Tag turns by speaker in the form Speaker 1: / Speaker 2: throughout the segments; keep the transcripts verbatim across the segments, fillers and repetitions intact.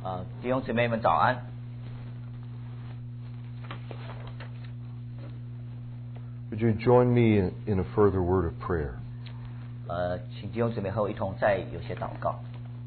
Speaker 1: 啊，弟兄姊妹们早安。
Speaker 2: Would you join me in, in a further word of prayer?
Speaker 1: 呃，请弟兄姊妹和我一同再有些祷告。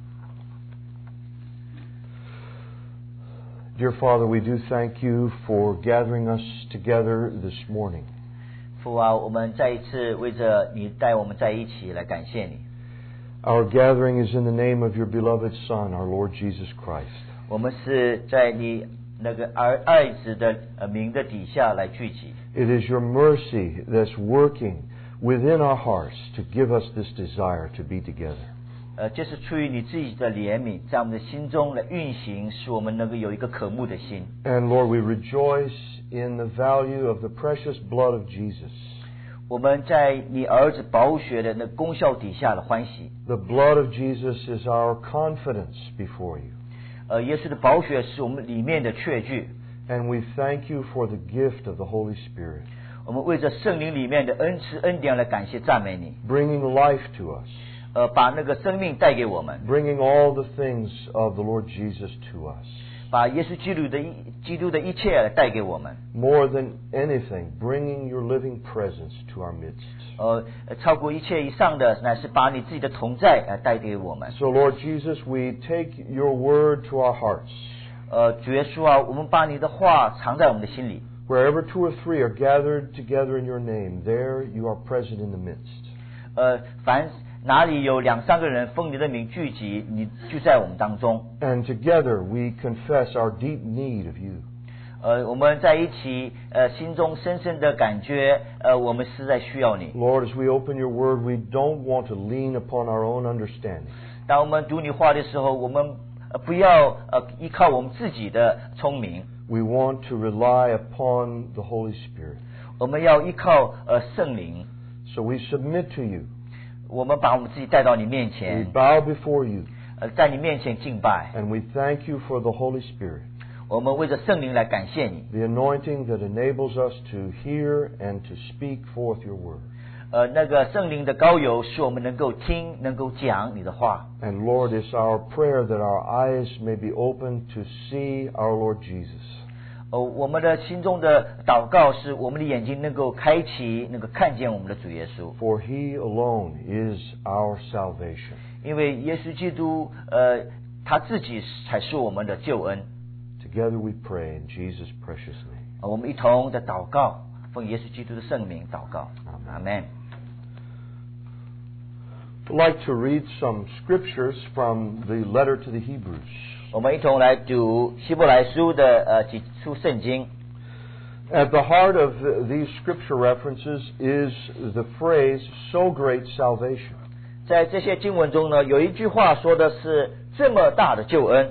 Speaker 2: Dear Father, we do thank you for gathering us together this morning.
Speaker 1: 父啊，我们再一次为着你带我们在一起来感谢你。
Speaker 2: Our gathering is in the name of your beloved Son, our Lord Jesus Christ.
Speaker 1: 我们是在你那个儿爱子的呃名的底下来聚集。
Speaker 2: It is your mercy that's working within our hearts to give us this desire to be together.
Speaker 1: 呃，这是出于你自己的怜悯，在我们的心中来运行，使我们能够有一个渴慕的心。
Speaker 2: And Lord, we rejoice in the value of the precious blood of Jesus.
Speaker 1: 我们在你儿子宝血的那功效底下的欢喜。
Speaker 2: The blood of Jesus is our confidence before you.
Speaker 1: 呃，耶稣的宝血是我们里面的确据。
Speaker 2: And we thank you for the gift of the Holy Spirit.
Speaker 1: 我们为着圣灵里面的恩赐恩典来感谢赞美你。
Speaker 2: Bringing life to us.
Speaker 1: 呃，把那个生命带给我们。
Speaker 2: Bringing all the things of the Lord Jesus to us.
Speaker 1: 把耶稣基督的一基督的一切来带给我们。
Speaker 2: More than anything, bringing your living presence to our midst.
Speaker 1: 呃，超过一切以上的，乃是把你自己的同在来带给我们。
Speaker 2: So Lord Jesus, we take your word to our hearts.
Speaker 1: 呃，主耶稣啊，我们把你的话藏在我们的心里。
Speaker 2: Wherever two or three are gathered together in your name, there you are present in the midst.
Speaker 1: 呃，凡哪里有两三个人奉你的名聚集，你就在我们当中。
Speaker 2: And together we confess our deep need of you.
Speaker 1: 呃，我们在一起，呃，心中深深的感觉，呃，我们实在需要你。
Speaker 2: Lord, as we open your word, we don't want to lean upon our own understanding.
Speaker 1: 当我们读你话的时候，我们呃不要呃依靠我们自己的聪明。
Speaker 2: We want to rely upon the Holy Spirit.
Speaker 1: 我们要依靠呃圣灵。
Speaker 2: So we submit to you.
Speaker 1: 我们把我们自己带到你面
Speaker 2: We
Speaker 1: 前，
Speaker 2: bow before you.
Speaker 1: 呃，在你面前敬拜。
Speaker 2: And we thank you for the Holy Spirit.
Speaker 1: 我们为着圣灵来感谢你。
Speaker 2: The anointing that enables us to hear and to speak forth your word.
Speaker 1: 呃，那个圣灵的膏油使我们能够听，能够讲你的话。
Speaker 2: And Lord, it's our prayer that our eyes may be open to see our Lord Jesus.
Speaker 1: 呃，我们的心中的祷告是我们的眼睛能够开启，能够看见我们的主耶稣。
Speaker 2: For he alone is our salvation.
Speaker 1: 因为耶稣基督，呃，他自己才是我们的救恩。
Speaker 2: Together we pray in Jesus' precious name.
Speaker 1: 呃我们一同的祷告，奉耶稣基督的圣名祷告。阿门。
Speaker 2: I'd like to read some scriptures from the letter to the Hebrews.
Speaker 1: 我们一同来读希伯来书的呃几处圣经。
Speaker 2: At the heart of these scripture references is the phrase, so great salvation.
Speaker 1: 在这些经文中呢，有一句话说的是这么大的救恩。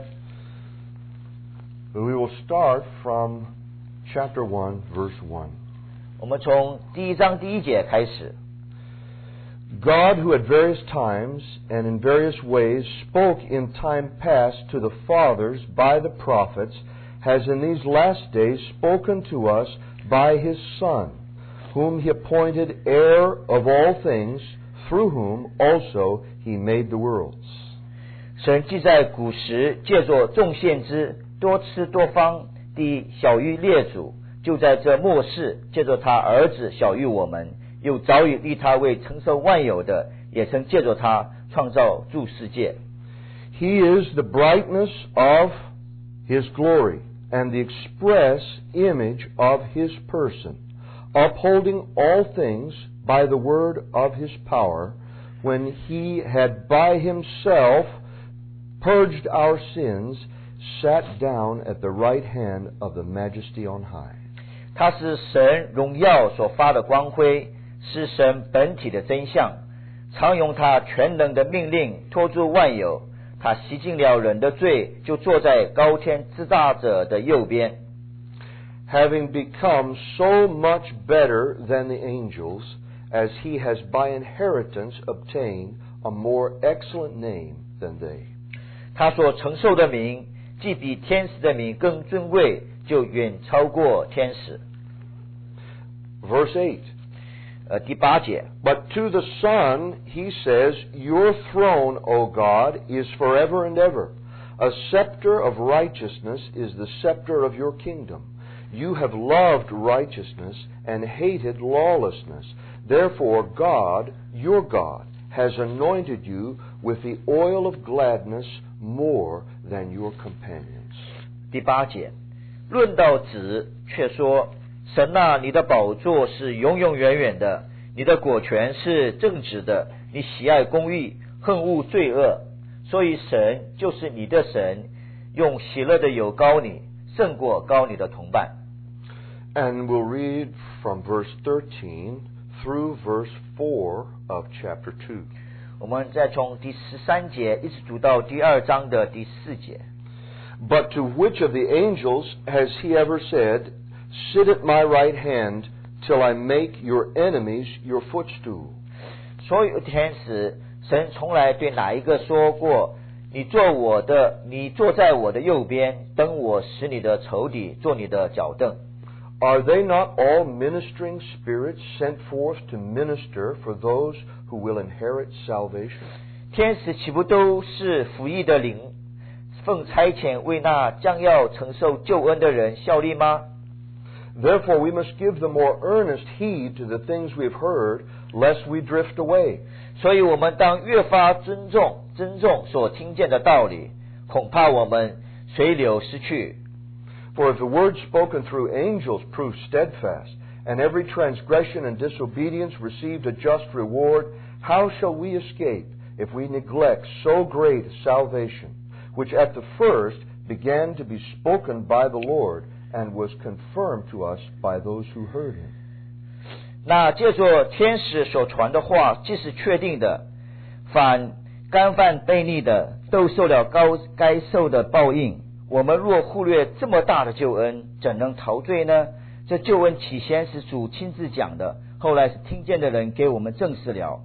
Speaker 2: We will start from chapter one, verse one.
Speaker 1: 我们从第一章第一节开始。
Speaker 2: God, who at various times and in various ways spoke in time past to the fathers by the prophets, has in these last days spoken to us by his Son, whom he appointed heir of all things, through whom also he made the worlds.
Speaker 1: 神既在古时借着众先知多次多方地晓谕列祖，就在这末世借着他儿子晓谕我们，又早已立他为承受万有的，也曾借着他创造诸世界。
Speaker 2: He is the brightness of his glory and the express image of his person, upholding all things by the word of his power, when he had by himself purged our sins, sat down at the right hand of the Majesty on high.
Speaker 1: 他是神荣耀所发的光辉，是神本体的真相，常用他全能的命令托住万有。他洗净了人的罪，就坐在高天之大者的右边。
Speaker 2: Having become so much better than the angels, as he has by inheritance obtained a more excellent name than they.
Speaker 1: 他所承受的名，既比天使的名更尊贵，就远超过天使。
Speaker 2: Verse eight.
Speaker 1: 呃，第八节。
Speaker 2: But to the Son he says, Your throne, O God, is forever and ever. A scepter of righteousness is the scepter of your kingdom. You have loved righteousness and hated lawlessness. Therefore God, your God, has anointed you with the oil of gladness more than your companions.
Speaker 1: 第八节，论到子，却说：神啊，你的宝座是永永远远的，你的果权是正直的，你喜爱公义，恨恶罪恶。所以神就是你的神，用喜乐的油膏你，胜过膏你的同伴。
Speaker 2: And we'll read from verse thirteen through verse four of chapter two.
Speaker 1: 我们再从第十三节一直读到第二章的第四节。
Speaker 2: But to which of the angels has he ever said, Sit at my right hand till I make your enemies your footstool?
Speaker 1: 所有天使，神从来对哪一个说过：你做我的，你坐在我的右边，等我使你的仇敌做你的脚凳。
Speaker 2: Are they not all ministering spirits sent forth to minister for those who will inherit salvation?
Speaker 1: 天使岂不都是服役的灵，奉差遣为那将要承受救恩的人效力吗？
Speaker 2: Therefore we must give the more earnest heed to the things we've heard, lest we drift away.
Speaker 1: 所以我们当越发尊重、尊重所听见的道理，恐怕我们随流失去。
Speaker 2: For if the word spoken through angels proved steadfast, and every transgression and disobedience received a just reward, how shall we escape if we neglect so great a salvation, which at the first began to be spoken by the Lord, and was confirmed to us by those who heard him?
Speaker 1: 那借着天使所传的话，既是确定的，反干犯悖逆的，都受了高该受的报应。我们若忽略这么大的救恩，怎能陶醉呢？这救恩起先是主亲自讲的，后来是听见的人给我们证实了。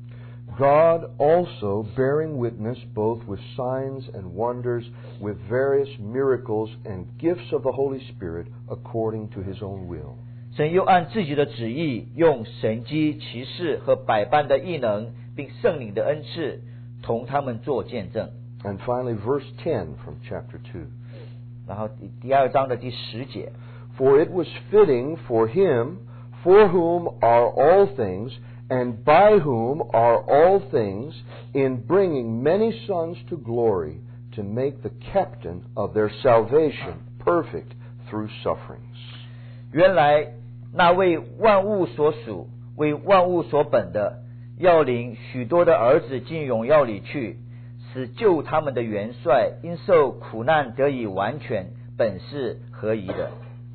Speaker 2: God also bearing witness both with signs and wonders, with various miracles and gifts of the Holy Spirit according to his own will.
Speaker 1: 神又按自己的旨意，用神迹、奇事和百般的异能，并圣灵的恩赐，同他们做见证。
Speaker 2: And finally, verse ten from chapter two.
Speaker 1: 然后第二章的第十节。
Speaker 2: For it was fitting for him, for whom are all things, and by whom are all things, in bringing many sons to glory, to make the captain of their salvation perfect through sufferings.
Speaker 1: 原来那为万物所属、为万物所本的，要领许多的儿子进荣耀里去，使救他们的元帅因受苦难得以完全，本是合宜的。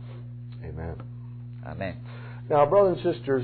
Speaker 2: Amen.
Speaker 1: Amen.
Speaker 2: Now, brothers and sisters,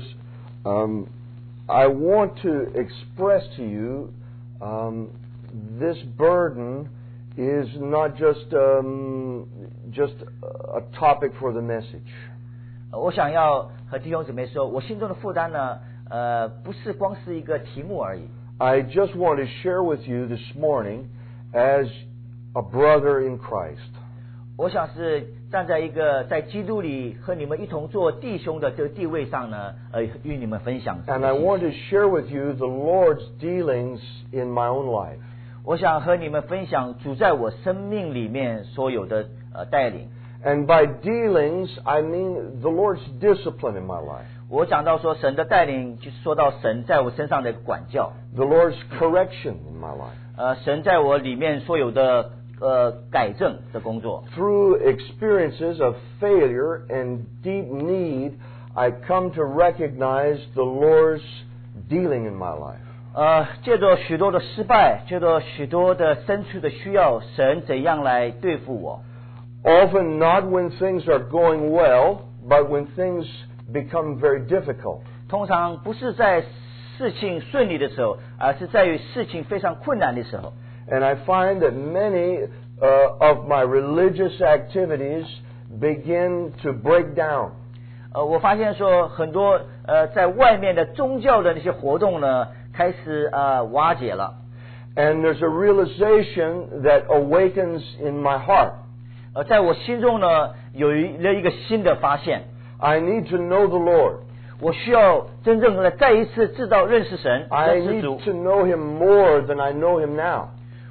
Speaker 2: um, I want to express to you um, this burden is not just um, just a topic for the message.
Speaker 1: 我想要和弟兄姊妹说，我心中的负担呢，呃，不是光是一个题目而已。
Speaker 2: I just want to share with you this morning as a brother in Christ.
Speaker 1: 我想是站在一个在基督里和你们一同做弟兄的这个地位上呢，呃，与你们分享。
Speaker 2: And I want to share with you the Lord's dealings in my own life.
Speaker 1: 我想和你们分享主在我生命里面所有的呃带领。
Speaker 2: And by dealings, I mean the Lord's discipline in my life.
Speaker 1: 我讲到说神的带领，就是说到神在我身上的管教。
Speaker 2: The Lord's correction in my life.
Speaker 1: 呃，神在我里面所有的呃改正的工作。
Speaker 2: Through experiences of failure and deep need, I come to recognize the Lord's dealing in my life.
Speaker 1: 呃，借着许多的失败，借着许多的深处的需要，神怎样来对付我？
Speaker 2: Often not when things are going well, but when things become very difficult.
Speaker 1: 通常不是在事情顺利的时候，而是在于事情非常困难的时候。
Speaker 2: And I find that many uh, of my religious activities begin to break down.
Speaker 1: 呃，我发现说很多呃在外面的宗教的那些活动呢，开始呃瓦解了。
Speaker 2: And there's a realization that awakens in my heart.
Speaker 1: 呃，在我心中呢，有一了一个新的发现。
Speaker 2: I need to know the Lord.
Speaker 1: 我需要真正的再一次知道认识神，
Speaker 2: I
Speaker 1: 认识
Speaker 2: need
Speaker 1: 主。
Speaker 2: to know Him more than I know Him now.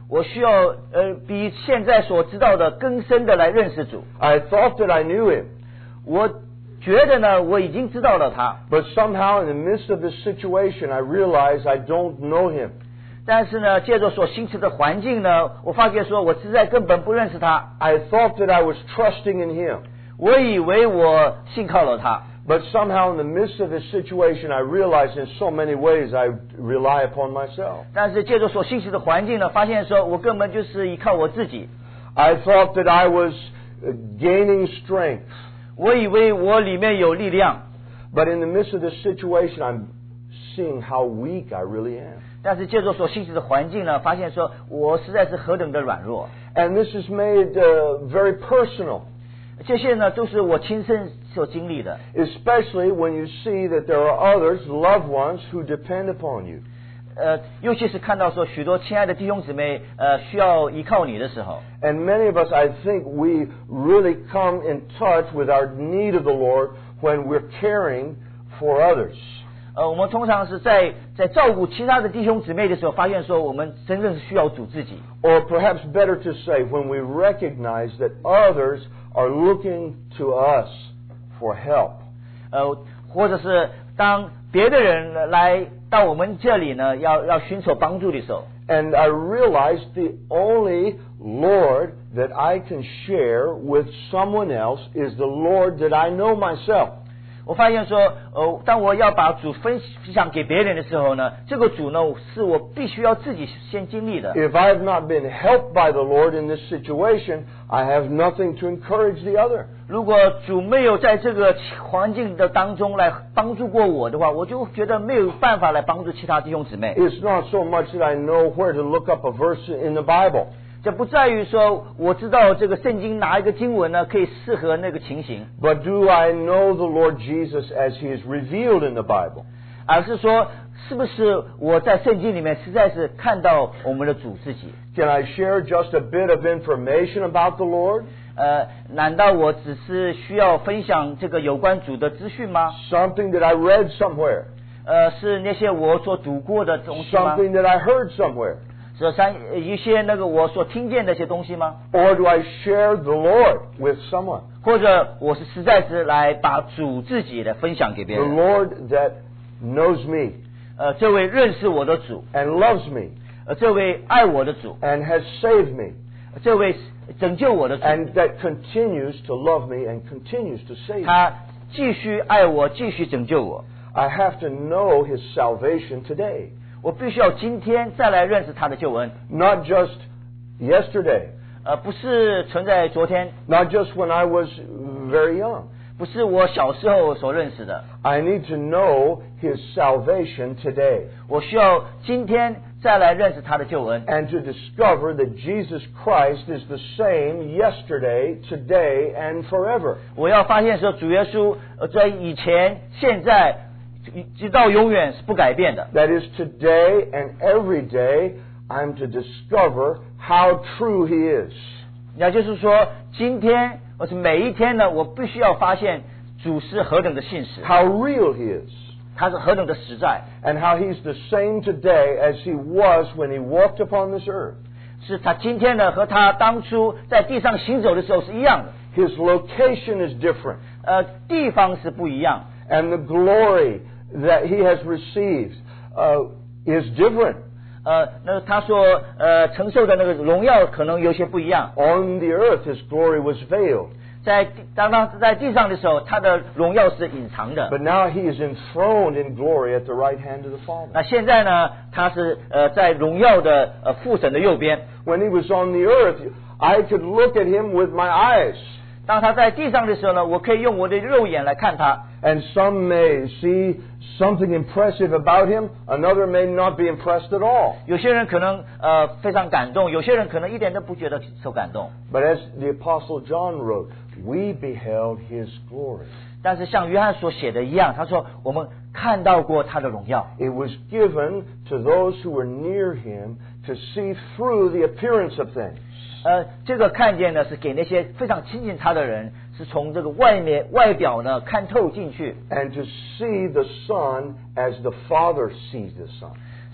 Speaker 1: 我需要呃比现在所知道的更深的来认识主。
Speaker 2: I thought that I knew him,
Speaker 1: 我觉得呢，我已经知道了他，
Speaker 2: but somehow in the midst of this situation, I realized I don't know him.
Speaker 1: 但是呢，借着所形成的环境呢，我发觉说我实在根本不认识他。
Speaker 2: I thought that I was trusting in him,
Speaker 1: 我以为我信靠了他，
Speaker 2: but somehow in the midst of this situation, I realized in so many ways I rely upon myself.
Speaker 1: 但是借着所形成的环境呢，发现说我根本就是依靠我自己。
Speaker 2: I thought that I was uh, gaining strength,
Speaker 1: 我以为我里面有力量，
Speaker 2: but in the midst of this situation, I'm seeing how weak I really am.
Speaker 1: 但是借着所形成的环境呢，发现说我实在是何等的软弱。
Speaker 2: And this is made uh, very personal,
Speaker 1: 这些呢，都是我亲身所经历的。
Speaker 2: especially when you see that there are others, loved ones, who depend upon you.
Speaker 1: 呃，尤其是看到说许多亲爱的弟兄姊妹呃需要依靠你的时候，
Speaker 2: And many of us, I think, we really come in touch with our need of the Lord when we're caring for others.
Speaker 1: 呃，我们通常是在在照顾其他的弟兄姊妹的时候，发现说我们真正是需要主自己。
Speaker 2: Or perhaps better to say, when we recognize that others are looking to us for help.
Speaker 1: 呃，或者是当别的人来到我们这里呢，要要寻求帮助的时候，
Speaker 2: And I realized the only Lord that I can share with someone else is the Lord that I know myself.
Speaker 1: 我发现说，呃，当我要把主分享给别人的时候呢，这个主呢是我必须要自己先经历的。
Speaker 2: If I have not been helped by the Lord in this situation, I have nothing to encourage the other.
Speaker 1: 如果主没有在这个环境的当中来帮助过我的话，我就觉得没有办法来帮助其他弟兄姊妹。
Speaker 2: It's not so much that I know where to look up a verse in the Bible,
Speaker 1: 这不在于说我知道这个圣经哪一个经文呢可以适合那个情形，
Speaker 2: but do I know the Lord Jesus as He is revealed in the Bible?
Speaker 1: 而是说是不是我在圣经里面实在是看到我们的主自己。
Speaker 2: Can I share just a bit of information about the Lord?
Speaker 1: 呃，难道我只是需要分享这个有关主的资讯吗？
Speaker 2: Something that I read somewhere?
Speaker 1: 呃，是那些我所读过的东西吗？
Speaker 2: Something that I heard somewhere?
Speaker 1: 是三一些那个我所听见的一些东西吗？
Speaker 2: Or do I share the Lord with someone?
Speaker 1: 或者我是实在是来把主自己的分享给别
Speaker 2: The
Speaker 1: 人？
Speaker 2: Lord that knows me
Speaker 1: 呃，这位认识我的主，
Speaker 2: and loves me
Speaker 1: 呃，这位爱我的主，
Speaker 2: and has saved me
Speaker 1: 这位拯救我的主，
Speaker 2: and that continues to love me and continues to save me.
Speaker 1: 他继续爱我，继续拯救我。
Speaker 2: I have to know His salvation today,
Speaker 1: 我必须要今天再来认识他的救恩，
Speaker 2: not just yesterday,
Speaker 1: 呃，不是存在昨天，
Speaker 2: not just when I was very young.
Speaker 1: 不是我小时候所认识的。
Speaker 2: I need to know His salvation today
Speaker 1: 我需要今天再来认识他的救恩，
Speaker 2: and to discover that Jesus Christ is the same yesterday, today, and forever.
Speaker 1: 我要发现说主耶稣呃在以前、现在直到永远是不改变的。
Speaker 2: That is, today and every day, I'm to discover how true He is.
Speaker 1: 也就是说，今天或是每一天呢，我必须要发现主是何等的信实，
Speaker 2: How real He is.
Speaker 1: 他是何等的实在，
Speaker 2: And how He's the same today as He was when He walked upon this earth.
Speaker 1: 是他今天呢和他当初在地上行走的时候是一样的，
Speaker 2: His location is different.
Speaker 1: 呃，地方是不一样，
Speaker 2: And the glory that He has received uh, is different.
Speaker 1: 呃，那他所呃承受的那个荣耀可能有些不一样。
Speaker 2: On the earth, His glory was veiled.
Speaker 1: 在地当他在地上的时候，他的荣耀是隐藏的。
Speaker 2: But now He is enthroned in glory at the right hand of the Father.
Speaker 1: 那现在呢，他是呃在荣耀的呃父神的右边。
Speaker 2: When He was on the earth, I could look at Him with my eyes.
Speaker 1: 当他在地上的时候呢，我可以用我的肉眼来看他。
Speaker 2: And some may see something impressive about Him, another may not be impressed at all.
Speaker 1: 有些人可能呃非常感动，有些人可能一点都不觉得受感动。
Speaker 2: But as the Apostle John wrote, we beheld His glory.
Speaker 1: 但是像约翰所写的一样，他说我们看到过他的荣耀。
Speaker 2: It was given to those who were near Him to see through the appearance of things.
Speaker 1: 呃，这个看见呢是给那些非常亲近他的人，是从这个外面外表呢看透进去，
Speaker 2: And to see the Son as the Father sees the Son.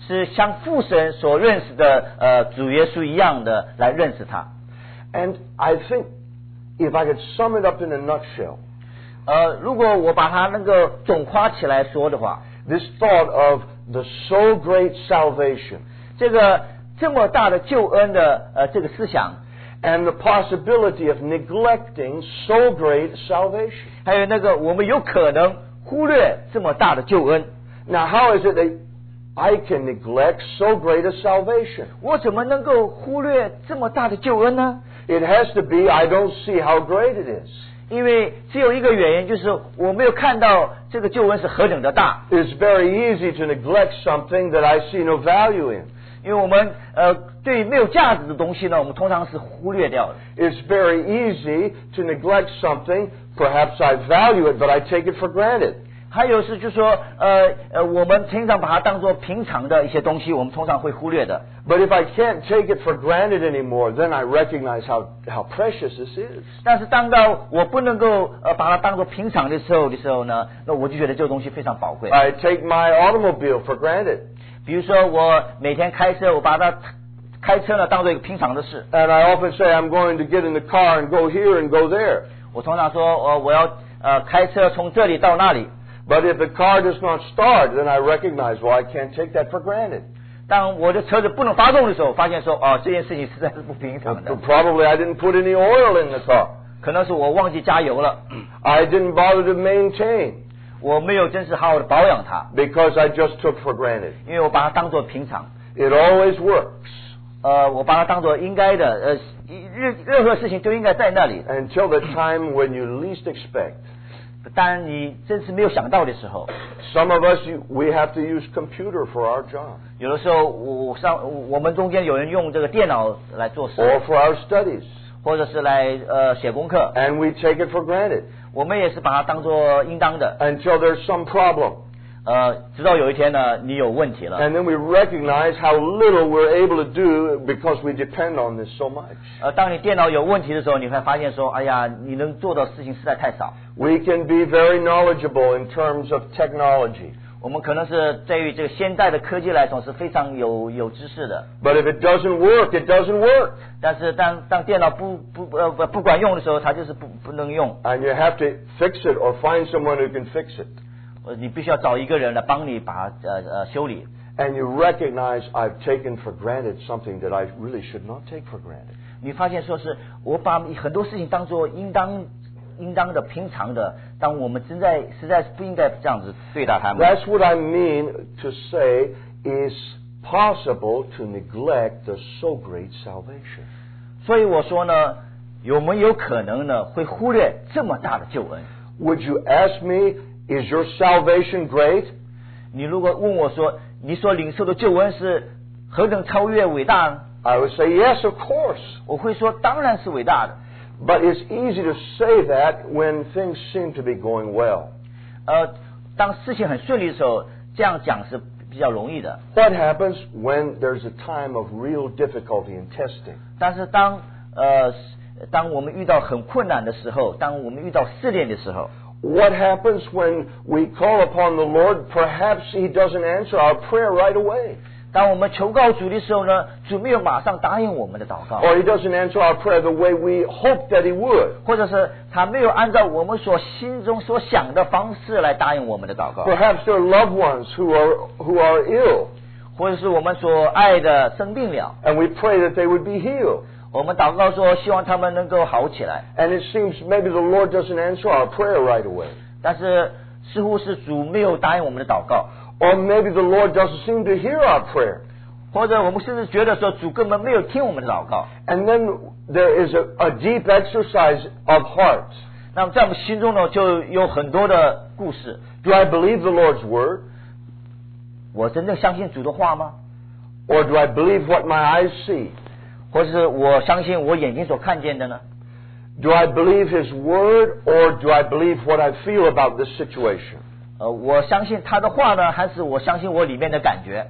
Speaker 1: 是像父神所认识的呃主耶稣一样的来认识他。
Speaker 2: And I think if I could sum it up in a nutshell,
Speaker 1: 呃，如果我把它那个总夸起来说的话，
Speaker 2: this thought of the so great salvation
Speaker 1: 这个这么大的救恩的呃这个思想，
Speaker 2: and the possibility of neglecting so great salvation.
Speaker 1: 还有那个我们有可能忽略这么大的救恩。
Speaker 2: Now, how is it that I can neglect so great a salvation?
Speaker 1: 我怎么能够忽略这么大的救恩呢？
Speaker 2: It has to be I don't see how great it is.
Speaker 1: 因为只有一个原因，就是我没有看到这个救恩是何等的大。
Speaker 2: It's very easy to neglect something that I see no value in.
Speaker 1: 因为我们呃对于没有价值的东西呢，我们通常是忽略掉的。
Speaker 2: It's very easy to neglect something, perhaps I value it, but I take it for granted.
Speaker 1: 还有是就是说呃呃我们经常把它当作平常的一些东西，我们通常会忽略的。
Speaker 2: But if I can't take it for granted anymore, then I recognize how, how precious this is.
Speaker 1: 但是当到我不能够呃把它当作平常的时候的时候呢，那我就觉得这个东西非常宝贵。
Speaker 2: I take my automobile for granted.
Speaker 1: 比如说我每天开车，我把它开车呢当做一个平常的事。
Speaker 2: And I often say I'm going to get in the car and go here and go there.
Speaker 1: 我通常说呃我要呃开车从这里到那里。
Speaker 2: But if the car does not start, then I recognize, well, I can't take that for granted.
Speaker 1: 当我的车子不能发动的时候，发现说哦这件事情实在是不平常的。
Speaker 2: Probably I didn't put any oil in the car.
Speaker 1: 可能是我忘记加油了。
Speaker 2: I didn't bother to maintain.
Speaker 1: 我没有真是好好的保养它。
Speaker 2: Because I just took for granted.
Speaker 1: 因为我把它当作平常。
Speaker 2: It always works.
Speaker 1: 呃，我把它当作应该的，呃，任任何事情都应该在那里。
Speaker 2: Until the time when you least expect.
Speaker 1: 当然你真是没有想到的时候。
Speaker 2: Some of us, we have to use computer for our job.
Speaker 1: 有的时候，我上我们中间有人用这个电脑来做事。
Speaker 2: Or for our studies.
Speaker 1: 或者是来呃写功课。
Speaker 2: And we take it for granted.
Speaker 1: 我们也是把它当作应当的。
Speaker 2: Until there's some problem.
Speaker 1: 呃，直到有一天呢，你有问题了。
Speaker 2: And then we recognize how little we're able to do because we depend on this so much.
Speaker 1: 呃，当你电脑有问题的时候，你会发现说，哎呀，你能做的事情实在太少。
Speaker 2: We can be very knowledgeable in terms of technology.
Speaker 1: 我们可能是对于这个现代的科技来说是非常有有知识的。
Speaker 2: But if it doesn't work, it doesn't work.
Speaker 1: 但是当当电脑不不呃不不管用的时候，它就是不不能用。
Speaker 2: And you have to fix it or find someone who can fix it.
Speaker 1: 呃，你必须要找一个人来帮你把它呃呃修理。
Speaker 2: And you recognize I've taken for granted something that I really should not take for granted.
Speaker 1: 你发现说是我把很多事情当作应当应当的平常的，当我们真在实在是不应该这样子对待他们。
Speaker 2: That's what I mean to say is possible to neglect the so great salvation.
Speaker 1: 所以我说呢，有没有可能呢会忽略这么大的救恩？
Speaker 2: Would you ask me, is your salvation great?
Speaker 1: 你如果问我说，你所领受的救恩是何等超越伟大呢？
Speaker 2: I would say yes, of course.
Speaker 1: 我会说当然是伟大的。
Speaker 2: But it's easy to say that when things seem to be going well.
Speaker 1: 呃，当事情很顺利的时候，这样讲是比较容易的。
Speaker 2: What happens when there's a time of real difficulty and testing?
Speaker 1: 但是当呃当我们遇到很困难的时候，当我们遇到试炼的时候，
Speaker 2: What happens when we call upon the Lord? Perhaps He doesn't answer our prayer right away.
Speaker 1: 当我们求告主的时候呢，主没有马上答应我们的祷告，
Speaker 2: Or He doesn't answer our prayer the way we hoped that He would.
Speaker 1: 或者是他没有按照我们所心中所想的方式来答应我们的祷告，
Speaker 2: Perhaps there are loved ones who are, who are ill,
Speaker 1: 或者是我们所爱的生病了，
Speaker 2: and we pray that they would be healed.
Speaker 1: 我们祷告说希望他们能够好起来，
Speaker 2: And it seems maybe the Lord doesn't answer our prayer right away.
Speaker 1: 但是似乎是主没有答应我们的祷告，
Speaker 2: Or maybe the Lord doesn't seem to hear our prayer.
Speaker 1: 或者我们甚至觉得说主根本没有听我们的祷告。
Speaker 2: And then there is a, a deep exercise of heart.
Speaker 1: 那么在我们心中呢，就有很多的故事。
Speaker 2: Do I believe the Lord's word?
Speaker 1: 我真正相信主的话吗？
Speaker 2: Or do I believe what my eyes see?
Speaker 1: 或是我相信我眼睛所看见的呢？
Speaker 2: Do I believe His word, or do I believe what I feel about this situation?
Speaker 1: 呃，我相信他的话呢，还是我相信我里面的感觉？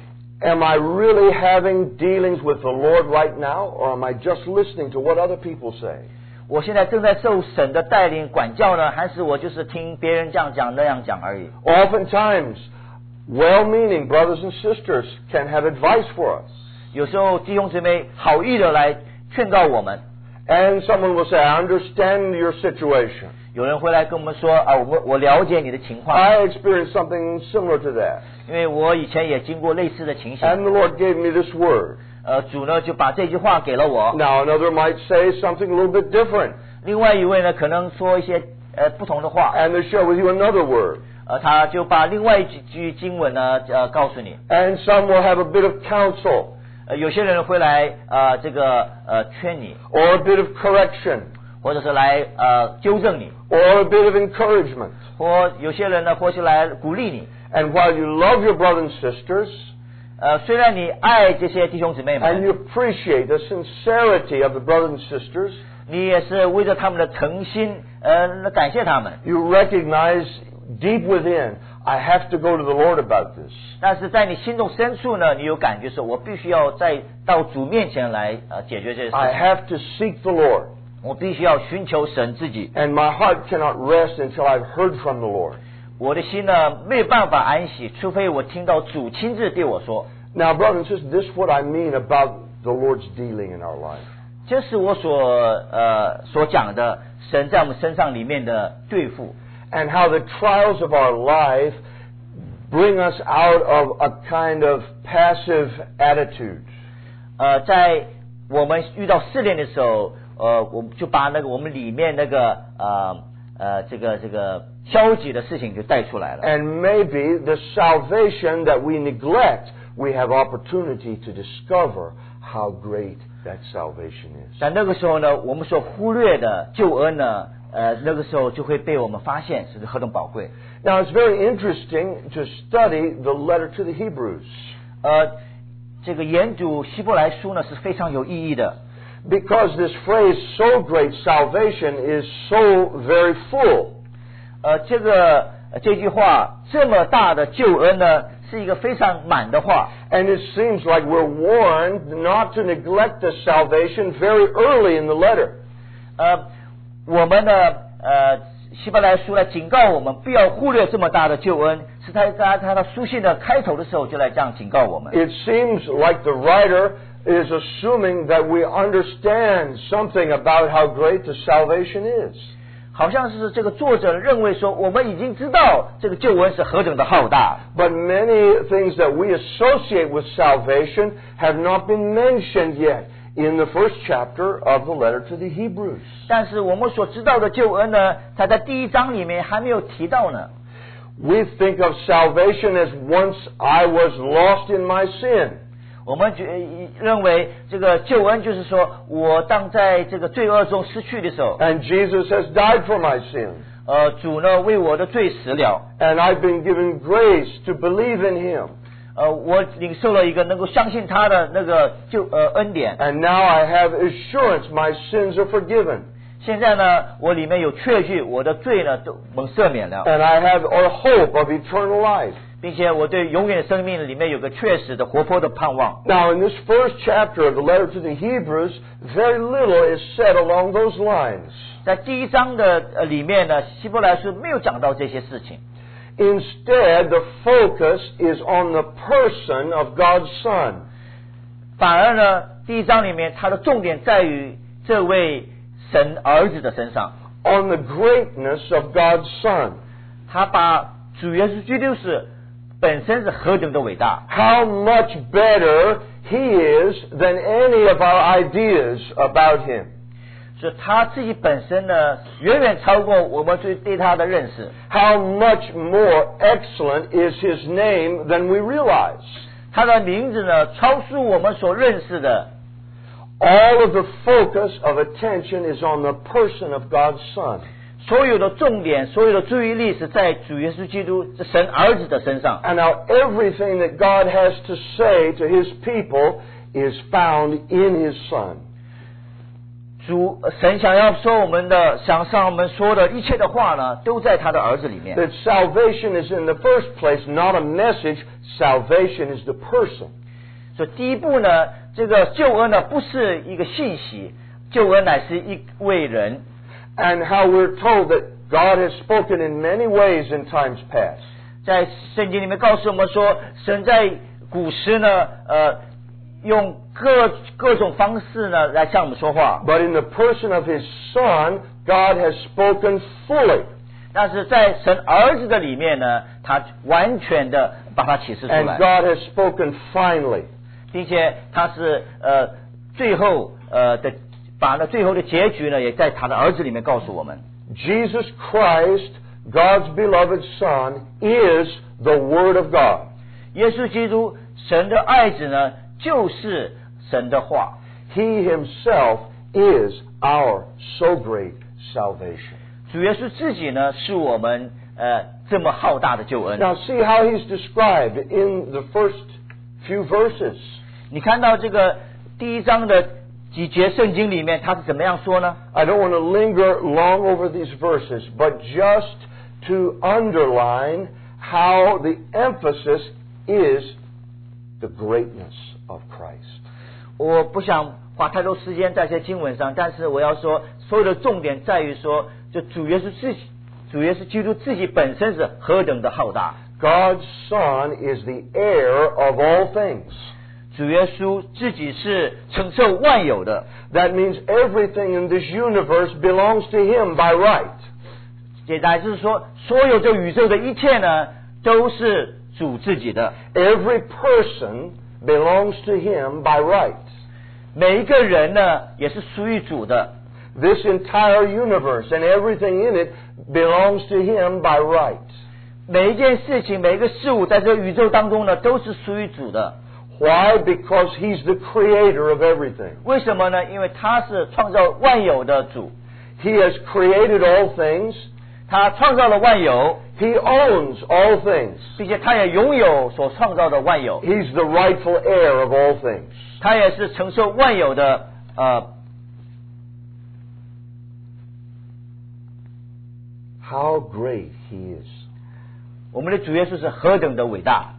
Speaker 2: Am I really having dealings with the Lord right now, or am I just listening to what other people say?
Speaker 1: 我现在正在受神的带领管教呢，还是我就是听别人这样讲那样讲而已？
Speaker 2: Oftentimes, well-meaning brothers and sisters can have advice for us.
Speaker 1: 有时候弟兄姊妹好意的来劝告我们，
Speaker 2: And someone will say, I understand your situation.
Speaker 1: 有人会来跟我们说啊，我们我了解你的情况，
Speaker 2: I experienced something similar to that.
Speaker 1: 因为我以前也经过类似的情形。
Speaker 2: And the Lord gave me this word.
Speaker 1: 呃，主呢就把这句话给了我。
Speaker 2: Now another might say something a little bit different.
Speaker 1: 另外一位呢可能说一些呃不同的话，
Speaker 2: And they share with you another word.
Speaker 1: 呃，他就把另外一句句经文呢呃告诉你。
Speaker 2: And some will have a bit of counsel.
Speaker 1: 呃，有些人会来呃这个呃劝你，
Speaker 2: Or a bit of correction.
Speaker 1: 或者是来呃纠正你，
Speaker 2: Or a bit of encouragement.
Speaker 1: 或有些人呢或是来鼓励你。
Speaker 2: And while you love your brothers and sisters,
Speaker 1: 呃，虽然你爱这些弟兄姊妹
Speaker 2: and you
Speaker 1: 们，
Speaker 2: appreciate the sincerity of the brothers and sisters,
Speaker 1: 你也是为着他们的诚心呃感谢他们。
Speaker 2: you recognize deep within, I have to go to the Lord about this.
Speaker 1: 但是在你心中深处呢，你有感觉说，我必须要再到主面前来呃解决这些事
Speaker 2: I
Speaker 1: 情，
Speaker 2: have to seek the Lord.
Speaker 1: 我必须要寻求神自己。
Speaker 2: And my heart cannot rest until I've heard from the Lord.
Speaker 1: 我的心呢没有办法安息，除非我听到主亲自对我说。
Speaker 2: Now, brothers and sisters, this is what I mean about the Lord's dealing in our life.
Speaker 1: 这是我所呃所讲的神在我们身上里面的对付，
Speaker 2: And how the trials of our life bring us out of a kind of passive attitude.
Speaker 1: 呃，在我们遇到试炼的时候，呃，我们就把那个我们里面那个呃呃这个这个消极的事情就带出来了。
Speaker 2: And maybe the salvation that we neglect, we have opportunity to discover how great that salvation is.
Speaker 1: 在那个时候呢，我们所忽略的救恩呢，呃，那个时候就会被我们发现是何等宝贵。
Speaker 2: Now, it's very interesting to study the letter to the Hebrews.
Speaker 1: 呃，这个研读希伯来书呢是非常有意义的，
Speaker 2: Because this phrase, so great salvation, is so very full.
Speaker 1: 呃，这个、呃、这句话这么大的救恩呢，是一个非常满的话。
Speaker 2: And it seems like we're warned not to neglect the salvation very early in the letter.
Speaker 1: 呃，我们呢，呃，希伯来书来警告我们，不要忽略这么大的救恩，是他在他的书信的开头的时候就来这样警告我们。
Speaker 2: It seems like the writer is assuming that we understand something about how great the salvation is.
Speaker 1: 好像是这个作者认为说，我们已经知道这个救恩是何等的浩大，
Speaker 2: But many things that we associate with salvation have not been mentioned yet in the first chapter of the letter to the Hebrews.
Speaker 1: 但是我们所知道的救恩呢，他在第一章里面还没有提到呢。
Speaker 2: We think of salvation as once I was lost in my sin.
Speaker 1: 我们觉认为这个救恩就是说我当在这个罪恶中失去的时候，
Speaker 2: And Jesus has died for my sin.
Speaker 1: 呃，主呢为我的罪死了，
Speaker 2: And I've been given grace to believe in Him.
Speaker 1: 呃，我领受了一个能够相信他的那个救呃恩典。
Speaker 2: And now I have assurance my sins are forgiven.
Speaker 1: 现在呢，我里面有确据，我的罪呢都蒙赦免了，
Speaker 2: And I have a hope of eternal life.
Speaker 1: 并且我对永远的生命里面有个确实的活泼的盼望。
Speaker 2: Now, in this first chapter of the letter to the Hebrews, very little is said along those lines.
Speaker 1: 在第一章的呃里面呢，希伯来书没有讲到这些事情。
Speaker 2: Instead, the focus is on the person of God's Son.
Speaker 1: 反而呢，第一章里面它的重点在于这位神儿子的身上，
Speaker 2: On the greatness of God's Son.
Speaker 1: 他把主耶稣基督是本身是何等的伟大，
Speaker 2: How much better He is than any of our ideas about Him.
Speaker 1: 所以他自己本身呢，远远超过我们对对他的认识。
Speaker 2: How much more excellent is His name than we realize.
Speaker 1: 他的名字呢，超出我们所认识的。
Speaker 2: All of the focus of attention is on the person of God's Son.
Speaker 1: 所有的重点，所有的注意力是在主耶稣基督这神儿子的身上。
Speaker 2: And now everything that God has to say to His people is found in His Son.
Speaker 1: 主神想要说我们的，想向我们说的一切的话呢，都在他的儿子里面。
Speaker 2: That salvation is in the first place not a message, salvation is the person.
Speaker 1: 所以第一步呢，这个救恩呢不是一个信息，救恩乃是一位人。
Speaker 2: And how we're told that God has spoken in many ways in times past.
Speaker 1: 在圣经里面告诉我们说，神在古时呢，呃，用各各种方式呢来向我们说话。
Speaker 2: But in the person of His Son, God has spoken fully.
Speaker 1: 但是在神儿子的里面呢，他完全的把它启示出
Speaker 2: And
Speaker 1: 来，
Speaker 2: God has spoken finally.
Speaker 1: 并且他是呃最后呃的把那最后的结局呢，也在他的儿子里面告诉我们。
Speaker 2: Jesus Christ, God's beloved Son, is the Word of God.
Speaker 1: 耶稣基督，神的爱子呢，就是神的话。
Speaker 2: He Himself is our so great salvation.
Speaker 1: 主耶稣自己呢，是我们呃这么浩大的救恩。
Speaker 2: Now see how He's described in the first few verses.
Speaker 1: 你看到这个第一章的几节圣经里面，他是怎么样说呢？
Speaker 2: I don't want to linger long over these verses, but just to underline how the emphasis is the greatness of Christ.
Speaker 1: 我不想花太多时间在这些经文上，但是我要说，所有的重点在于说，就主耶稣自己，主耶稣基督自己本身是何等的浩大。
Speaker 2: God's Son is the heir of all things.
Speaker 1: 主耶稣自己是承受万有的，
Speaker 2: That means everything in this universe belongs to Him by right.
Speaker 1: 也就是说，所有这宇宙的一切呢，都是主自己的。
Speaker 2: Every person belongs to Him by right.
Speaker 1: 每一个人呢，也是属于主的。
Speaker 2: This entire universe and everything in it belongs to Him by right.
Speaker 1: 每一件事情，每一个事物，在这个宇宙当中呢，都是属于主的。
Speaker 2: Why? Because He's the creator of everything.
Speaker 1: 为什么呢？因为他是创造万有的主，
Speaker 2: He has created all things.
Speaker 1: 他创造了万有，
Speaker 2: He owns all things.
Speaker 1: 并且他也拥有所创造的万有，
Speaker 2: He's the rightful heir of all things.
Speaker 1: 他也是承受万有的。呃，
Speaker 2: How great He is.
Speaker 1: 我们的主耶稣是何等的伟大！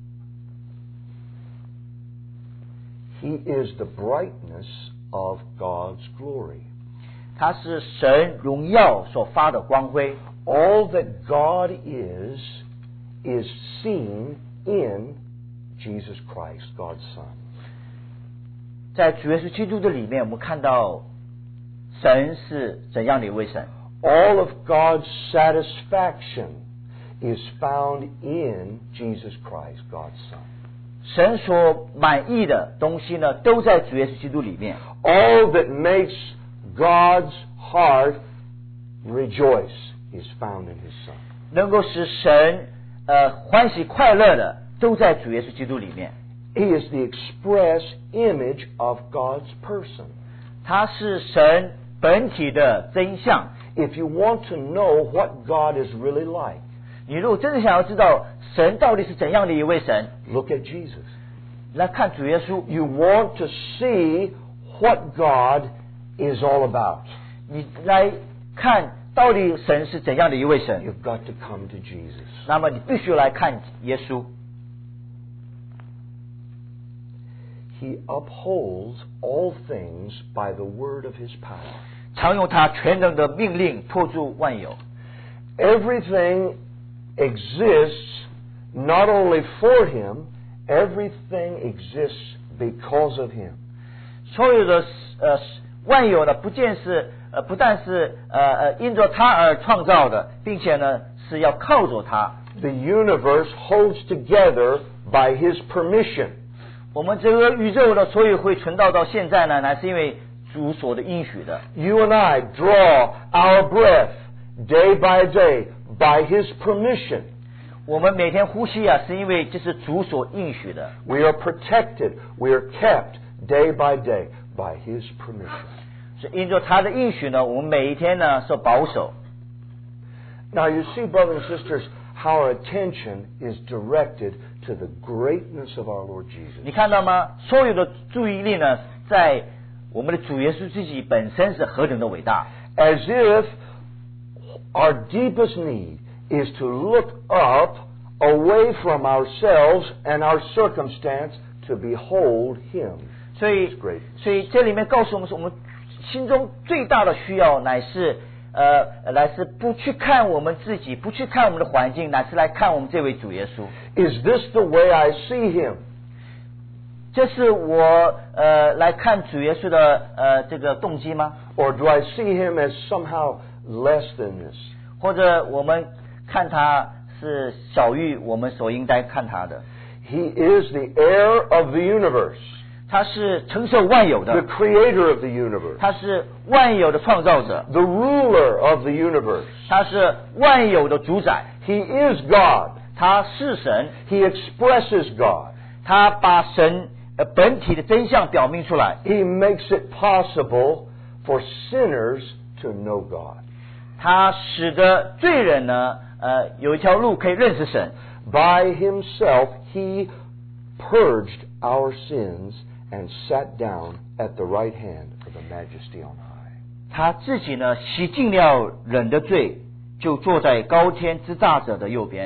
Speaker 2: He is the brightness of God's glory.
Speaker 1: 他是神荣耀所发的光辉。
Speaker 2: All that God is, is seen in Jesus Christ, God's Son.
Speaker 1: 在主耶稣基督的里面，我们看到神是怎样的一位神。
Speaker 2: All of God's satisfaction is found in Jesus Christ, God's Son.
Speaker 1: 神所满意的东西呢，都在主耶稣基督里面。
Speaker 2: All that makes God's heart rejoice is found in His Son.
Speaker 1: 能够使神呃欢喜快乐的，都在主耶稣基督里面。
Speaker 2: He is the express image of God's person.
Speaker 1: 他是神本体的真相。
Speaker 2: If you want to know what God is really like,
Speaker 1: 你如果真的想要知道神到底是怎样的一位神，
Speaker 2: look at Jesus.
Speaker 1: 来看主耶稣。
Speaker 2: You want to see what God is all about.
Speaker 1: 你来看到底神是怎样的一位神，
Speaker 2: You've got to come to Jesus.
Speaker 1: 那么你必须来看耶稣。
Speaker 2: He upholds all things by the word of His power.
Speaker 1: 常用他全能的命令托住万有。
Speaker 2: Everything exists not only for Him, everything exists because of Him.
Speaker 1: 所有的呃万有呢，不见是呃不但是呃呃因着他而创造的，并且呢是要靠着他。
Speaker 2: The universe holds together by His permission.
Speaker 1: 我们这个宇宙呢，所以会存到到现在呢，乃是因为主所的应许的。
Speaker 2: You and I draw our breath day by day by His permission.
Speaker 1: 我们每天呼吸啊，是因为这是主所应许的。
Speaker 2: We are protected. We are kept day by day by His permission.
Speaker 1: 是因着他的应许呢，我们每一天呢受保守。
Speaker 2: Now you see, brothers and sisters, how our attention is directed to the greatness of our Lord Jesus.
Speaker 1: 你看到吗？所有的注意力呢，在我们的主耶稣自己本身是何等的伟大。
Speaker 2: As if our deepest need is to look up away from ourselves and our circumstance to behold Him.
Speaker 1: 所以
Speaker 2: It's great.
Speaker 1: 所以这里面告诉我们说，我们心中最大的需要乃是呃来是不去看我们自己，不去看我们的环境，乃是来看我们这位主耶稣。
Speaker 2: Is this the way I see him?
Speaker 1: 这是我呃来看主耶稣的呃这个动机吗？
Speaker 2: Or do I see him as somehow less than this?
Speaker 1: 或者我们看他是小于我们所应该看他的？
Speaker 2: He is the heir of the universe,
Speaker 1: 他是承受万有
Speaker 2: the
Speaker 1: 的，
Speaker 2: creator of the universe,
Speaker 1: 他是万有的创造者，
Speaker 2: the ruler of the universe.
Speaker 1: 他是万有的主宰，
Speaker 2: He is God.
Speaker 1: 他是神，
Speaker 2: He expresses God.
Speaker 1: 他把神呃本体的真相表明出来，
Speaker 2: He makes it possible for sinners to know God.
Speaker 1: 他使得罪人呢呃有一条路可以认识神。
Speaker 2: By himself, he purged our sins and sat down at the right hand of the Majesty on high.
Speaker 1: 他自己呢洗净了人的罪，就坐在高天之大者的右边。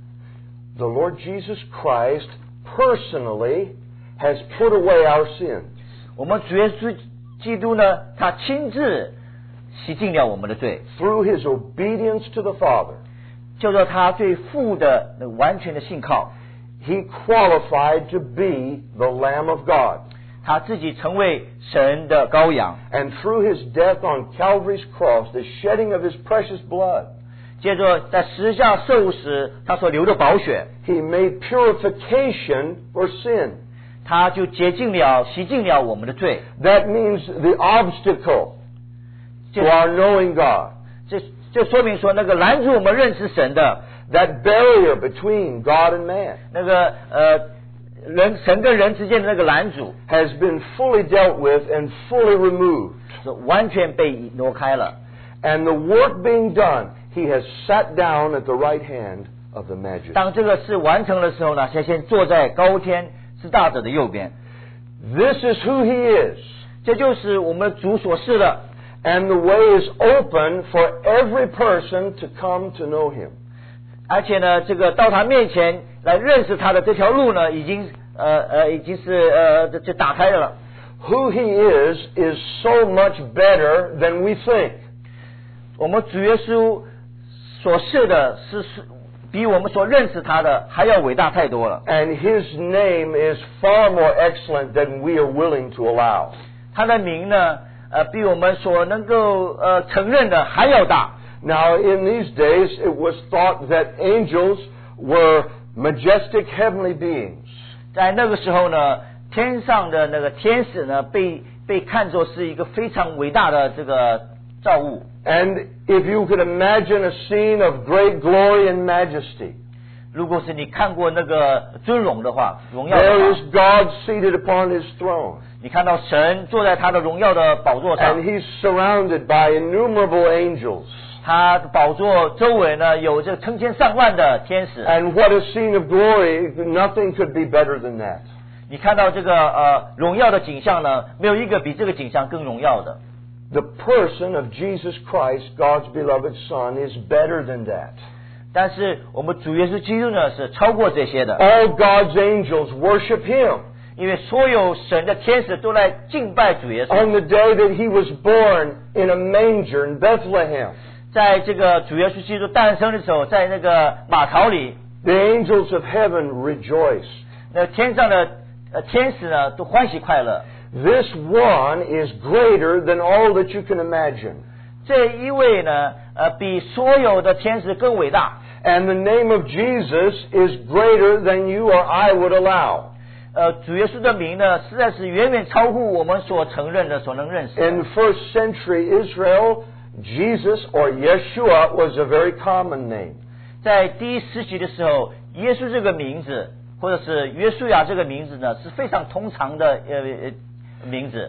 Speaker 2: The Lord Jesus Christ personally has put away our sins.
Speaker 1: 我们主耶稣基督呢，他亲自洗净了我们的罪，
Speaker 2: Through his obedience to the Father,
Speaker 1: 叫做他对父的那完全的信靠，
Speaker 2: he qualified to be the Lamb of God.
Speaker 1: 他自己成为神的羔羊。
Speaker 2: And through his death on Calvary's cross, the shedding of his precious blood,
Speaker 1: 接着在十字架受死，他所流的宝血，
Speaker 2: he made purification for sin.
Speaker 1: 他就洁净了、洗净了我们的罪。
Speaker 2: That means the obstacle
Speaker 1: 这
Speaker 2: to our knowing God,
Speaker 1: 这这说明说，那个拦住我们认识神的
Speaker 2: that barrier between God and man,
Speaker 1: 那个呃人神跟人之间的那个拦阻，
Speaker 2: has been fully dealt with and fully removed.
Speaker 1: 是完全被挪开了。
Speaker 2: And the work being done, he has sat down at the right hand of the Majesty.
Speaker 1: 当这个事完成的时候呢，先先坐在高天之大者的右边。
Speaker 2: This is who he is.
Speaker 1: 这就是我们主所示的。
Speaker 2: And the way is open for every person to come to know him.
Speaker 1: 而且呢，这个到他面前来认识他的这条路呢，已经呃呃已经是呃就打开了。
Speaker 2: Who he is is so much better than we think.
Speaker 1: 我们主耶稣所示的是是比我们所认识他的还要伟大太多了。
Speaker 2: And his name is far more excellent than we are willing to allow.
Speaker 1: 他的名呢，呃，比我们所能够呃承认的还要大。
Speaker 2: Now, in these days, it was thought that angels were majestic heavenly beings.
Speaker 1: 在那个时候呢，天上的那个天使呢，被被看作是一个非常伟大的这个造物。
Speaker 2: And if you could imagine a scene of great glory and majesty,
Speaker 1: 如果是你看过那个尊荣的话，荣耀的
Speaker 2: there
Speaker 1: 话，
Speaker 2: is God seated upon his throne.
Speaker 1: 你看到神坐在他的荣耀的宝座
Speaker 2: And
Speaker 1: 上，
Speaker 2: he's surrounded by innumerable angels.
Speaker 1: 他的宝座周围呢有这成千上万的天使。
Speaker 2: And what a scene of glory, nothing could be better than that.
Speaker 1: 你看到这个呃荣耀的景象呢，没有一个比这个景象更荣耀的。
Speaker 2: The person of Jesus Christ, God's beloved Son, is better than that.
Speaker 1: 但是我们主耶稣基督呢是超过这些的，
Speaker 2: All God's angels worship him.
Speaker 1: 因为所有神的天使都来敬拜主耶稣。
Speaker 2: On the day that he was born in a manger in Bethlehem,
Speaker 1: 在这个主耶稣基督诞生的时候，在那个马槽里，
Speaker 2: the angels of heaven rejoice.
Speaker 1: 那天上的呃天使呢都欢喜快乐。
Speaker 2: This one is greater than all that you can imagine.
Speaker 1: 这一位呢，呃，比所有的天使更伟大。
Speaker 2: And the name of Jesus is greater than you or I would allow.
Speaker 1: 呃，主耶稣的名呢，实在是远远超乎我们所承认的、所能认识的。
Speaker 2: In first century Israel, Jesus or Yeshua was a very common name.
Speaker 1: 在第一时期的时候，耶稣这个名字，或者是约书亚这个名字呢，是非常通常的呃呃名字。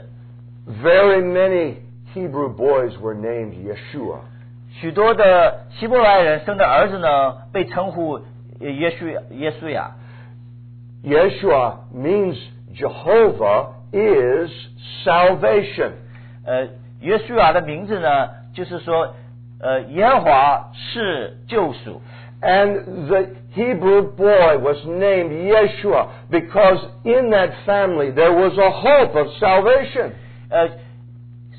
Speaker 2: Very many Hebrew boys were named Yeshua.
Speaker 1: 许多的希伯来人生的儿子呢，被称呼呃约书亚耶稣亚。
Speaker 2: Yeshua means Jehovah is salvation.
Speaker 1: 呃，约书亚的名字呢，就是说，呃，耶和华是救赎。
Speaker 2: And the Hebrew boy was named Yeshua because in that family there was a hope of salvation.
Speaker 1: 呃，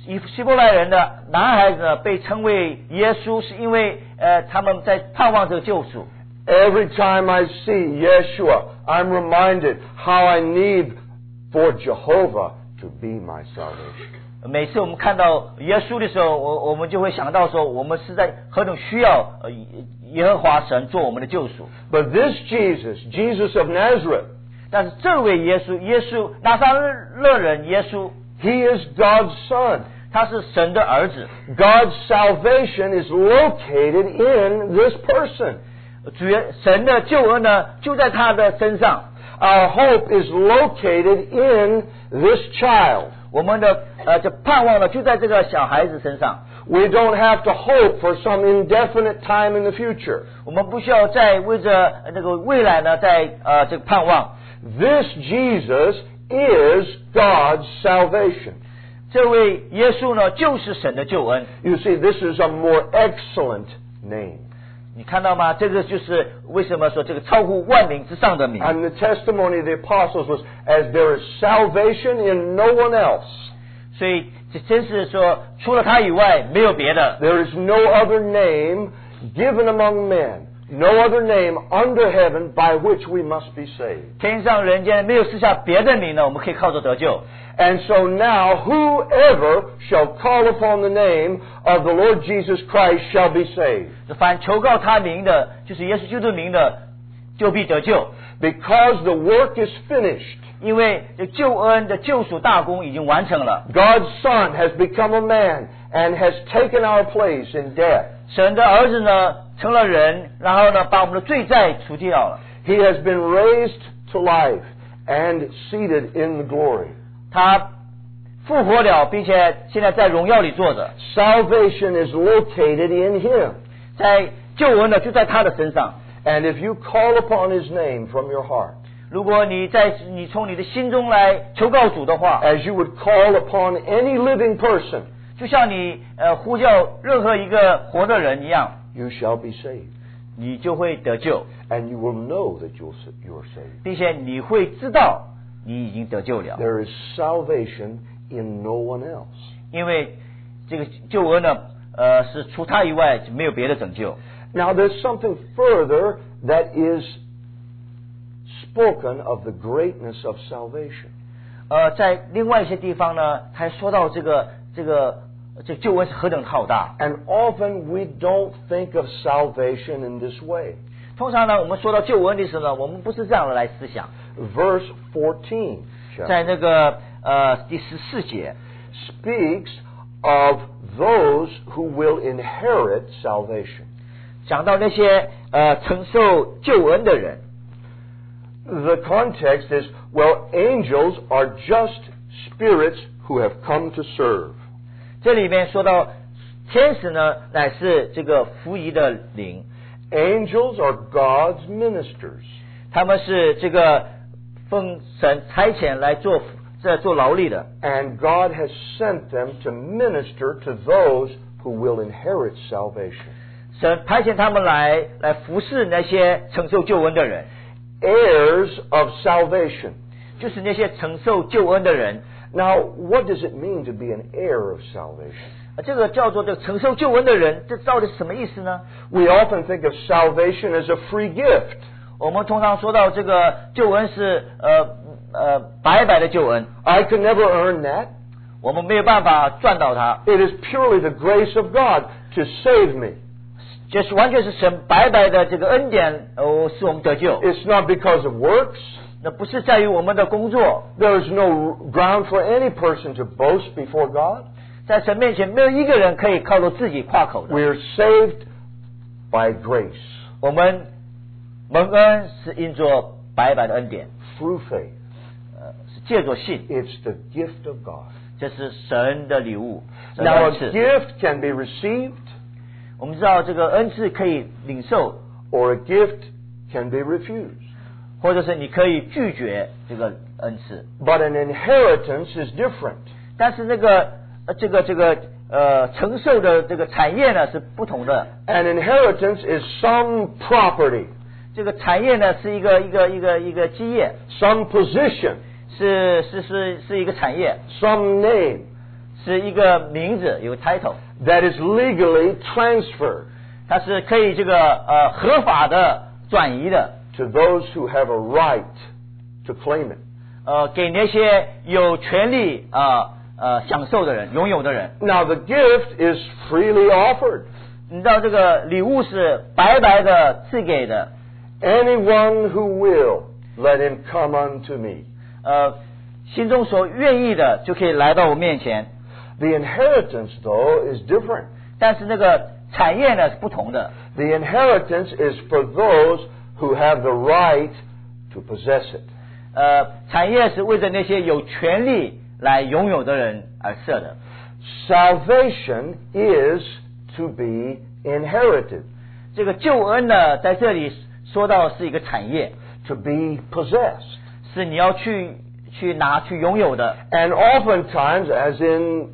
Speaker 1: 以希伯来人的男孩子呢被称为耶稣，是因为呃他们在盼望这个救赎。
Speaker 2: Every time I see Yeshua, I'm reminded how I need for Jehovah to be my salvation.
Speaker 1: 每次我们看到耶稣的时候，我我们就会想到说，我们是在何等需要呃耶和华神做我们的救赎。
Speaker 2: But this Jesus, Jesus of Nazareth,
Speaker 1: 但是这位耶稣，耶稣拿撒勒人耶稣，
Speaker 2: He is God's Son.
Speaker 1: 他是神的儿子。
Speaker 2: God's salvation is located in this person.
Speaker 1: 主耶神的救恩呢，就在他的身上。
Speaker 2: Our hope is located in this child.
Speaker 1: 我们的呃这盼望呢，就在这个小孩子身上。
Speaker 2: We don't have to hope for some indefinite time in the future.
Speaker 1: 我们不需要再为着那个未来呢，在呃这个盼望。
Speaker 2: This Jesus is God's salvation.
Speaker 1: 这位耶稣呢，就是神的救恩。
Speaker 2: You see, this is a more excellent name.
Speaker 1: 你看到吗？这个就是为什么说这个超乎万名之上的名。
Speaker 2: And the testimony of the apostles was, as there is salvation in no one else.
Speaker 1: 所以这真是说，除了他以外，没有别的。
Speaker 2: There is no other name given among men, no other name under heaven by which we must be saved.
Speaker 1: 天上人间没有赐下别的名呢，我们可以靠着得救。
Speaker 2: And so now whoever shall call upon the name of the Lord Jesus Christ shall be saved.
Speaker 1: 凡求告他名的，就是耶稣基督名的，就必得救。
Speaker 2: Because the work is finished.
Speaker 1: 因为这救恩的救赎大功已经完成了。
Speaker 2: God's Son has become a man and has taken our place in death.
Speaker 1: 神的儿子呢，成了人，然后呢，把我们的罪债除掉了。
Speaker 2: He has been raised to life and seated in the glory.
Speaker 1: 他复活了，并且现在在荣耀里坐着。
Speaker 2: Salvation is located in Him.
Speaker 1: 在救恩呢，就在他的身上。
Speaker 2: And if you call upon His name from your heart,
Speaker 1: 如果你在你从你的心中来求告主的话，
Speaker 2: as you would call upon any living person,
Speaker 1: 就像你呃呼叫任何一个活的人一样，
Speaker 2: you shall be saved.
Speaker 1: 你就会得救，
Speaker 2: And you will know that you'll, you're saved.
Speaker 1: 并且你会知道你已经得救了。
Speaker 2: There is salvation in no one else.
Speaker 1: 因为这个救恩呢，呃，是除他以外没有别的拯救。
Speaker 2: Now there's something further that is spoken of the greatness of salvation.
Speaker 1: 呃，在另外一些地方呢，还说到这个这个这个救恩是何等浩大。
Speaker 2: And often we don't think of salvation in this way.
Speaker 1: 通常呢，我们说到救恩的时候呢，我们不是这样的来思想。
Speaker 2: Verse fourteen
Speaker 1: 在那个呃第十四节
Speaker 2: speaks of those who will inherit salvation.
Speaker 1: 讲到那些呃承受救恩的人。
Speaker 2: The context is, well, angels are just spirits who have come to serve.
Speaker 1: 这里面说到天使呢，乃是这个服役的灵，
Speaker 2: Angels are God's ministers.
Speaker 1: 他们是这个奉神差遣来做这做劳力的。
Speaker 2: And God has sent them to minister to those who will inherit salvation.
Speaker 1: 神派遣他们来来服侍那些承受救恩的人，
Speaker 2: Heirs of salvation.
Speaker 1: 就是那些承受救恩的人。
Speaker 2: Now, what does it mean to be an heir of salvation?
Speaker 1: 这个叫做这个承受救恩的人，这到底是什么意思呢？
Speaker 2: We often think of salvation as a free gift.
Speaker 1: 我们通常说到这个救恩是呃呃白白的救恩，
Speaker 2: I could never earn that.
Speaker 1: 我们没有办法赚到它，
Speaker 2: It is purely the grace of God to save me.
Speaker 1: 就是完全是神白白的这个恩典，哦，使我们得救。
Speaker 2: It's not because of works.
Speaker 1: 那不是在于我们的工作，
Speaker 2: There is no ground for any person to boast before God.
Speaker 1: 在神面前没有一个人可以靠着自己夸口的。
Speaker 2: We are saved by grace,
Speaker 1: 我们蒙恩是因着白白的恩典，
Speaker 2: through faith.
Speaker 1: 呃，是借着信，
Speaker 2: It's the gift of God.
Speaker 1: 这是神的礼物。神的
Speaker 2: Now,
Speaker 1: 恩
Speaker 2: a
Speaker 1: 赐，
Speaker 2: gift can be received
Speaker 1: 我们知道这个恩赐可以领受，
Speaker 2: or a gift can be refused.
Speaker 1: 或者是你可以拒绝这个恩赐。
Speaker 2: But an inheritance is different.
Speaker 1: 但是那个呃这个这个呃承受的这个产业呢是不同的。
Speaker 2: An inheritance is some property,
Speaker 1: 这个产业呢是一个一个一个一个基业，
Speaker 2: some position,
Speaker 1: 是是是是一个产业，
Speaker 2: some name.
Speaker 1: 是一个名字，有个 title，
Speaker 2: that is legally transferred
Speaker 1: 它是可以这个呃合法的转移的，
Speaker 2: to those who have a right to claim it.
Speaker 1: 呃，给那些有权利呃呃享受的人、拥有的人。
Speaker 2: Now the gift is freely offered.
Speaker 1: 你知道这个礼物是白白的赐给的，
Speaker 2: Anyone who will, let him come unto me.
Speaker 1: 呃，心中所愿意的就可以来到我面前。
Speaker 2: The inheritance, though, is different.
Speaker 1: 但是那个产业呢是不同的，
Speaker 2: The inheritance is for those who have the right to possess it.
Speaker 1: 呃，产业是为着那些有权利来拥有的人而设的。
Speaker 2: Salvation is to be inherited,
Speaker 1: 这个救恩呢，在这里说到是一个产业，
Speaker 2: to be possessed.
Speaker 1: 是你要去去拿去拥有的。
Speaker 2: And oftentimes, as in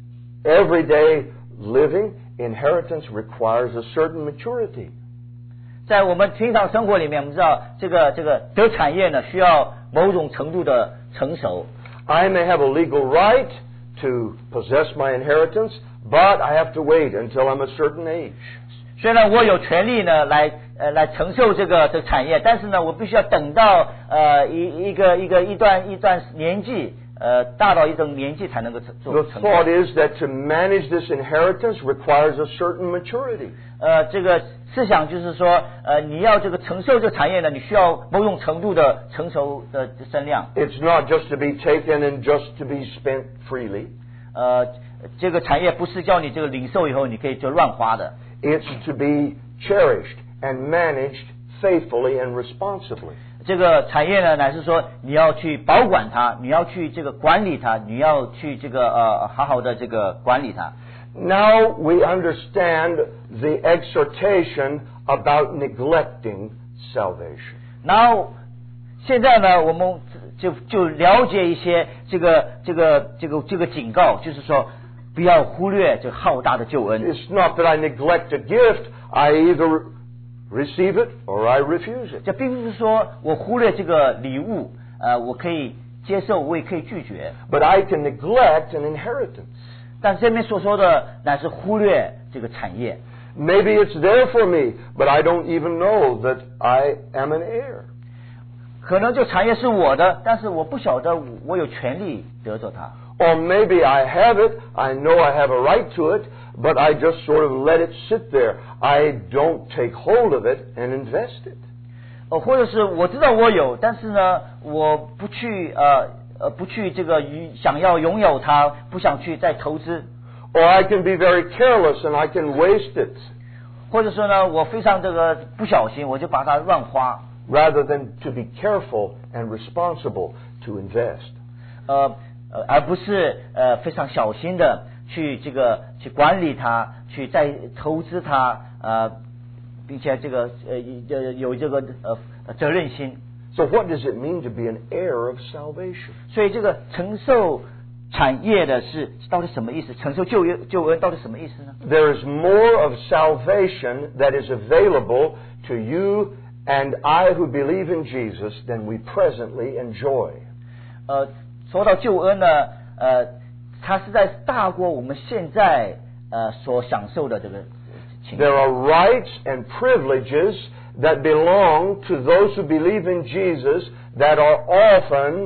Speaker 2: everyday living, inheritance requires a certain maturity.
Speaker 1: 在我们平常生活里面，我们知道这个这个得产业呢，需要某种程度的成熟。
Speaker 2: I may have a legal right to possess my inheritance, but I have to wait until I'm a certain age.
Speaker 1: 虽然我有权利呢来呃来承受这个这个产业，但是呢，我必须要等到呃一一个一个一段一段年纪，呃大到一种年纪才能够做
Speaker 2: The
Speaker 1: 成
Speaker 2: thought
Speaker 1: 功。
Speaker 2: is that to manage this inheritance requires a certain maturity.
Speaker 1: 呃，这个思想就是说，呃，你要这个承受这个产业呢，你需要某种程度的成熟的身量。
Speaker 2: It's not just to be taken and just to be spent freely.
Speaker 1: 呃，这个产业不是叫你这个领受以后你可以就乱花的。
Speaker 2: It's to be cherished and managed faithfully and responsibly.
Speaker 1: 这个产业呢，乃是说你要去保管它，你要去这个管理它，你要去这个呃好好的这个管理它。
Speaker 2: Now we understand the exhortation about neglecting salvation.
Speaker 1: 然后现在呢，我们就就了解一些这个这个这个这个警告，就是说不要忽略这浩大的救恩。
Speaker 2: It's not that I neglect a gift, I either receive it or I refuse it.
Speaker 1: 这并不是说我忽略这个礼物，呃，我可以接受，我也可以拒绝。
Speaker 2: But I can neglect an inheritance.
Speaker 1: 但这边所说的乃是忽略这个产业。
Speaker 2: Maybe it's there for me, but I don't even know that I am an heir.
Speaker 1: 可能这产业是我的，但是我不晓得我有权利得着它。
Speaker 2: Or maybe I have it, I know I have a right to it, but I just sort of let it sit there. I don't take hold of it and invest it.
Speaker 1: 呃，或者是我知道我有，但是呢，我不去呃呃不去这个与想要拥有它，不想去再投资。
Speaker 2: Or I can be very careless and I can waste it,
Speaker 1: 或者说呢，我非常这个不小心，我就把它乱花。
Speaker 2: rather than to be careful and responsible to invest.
Speaker 1: 呃呃，而不是呃非常小心的去这个去管理它，去再投资它，呃，并且这个呃呃有这个呃责任心。
Speaker 2: So what does it mean to be an heir of salvation?
Speaker 1: 所以这个承受产业的是到底什么意思？承受救恩救恩到底什么意思呢？
Speaker 2: There is more of salvation that is available to you and I who believe in Jesus than we presently enjoy.
Speaker 1: 呃，说到救恩呢，呃，它实在是大过我们现在呃所享受的这个情况。
Speaker 2: There are rights and privileges that belong to those who believe in Jesus that are often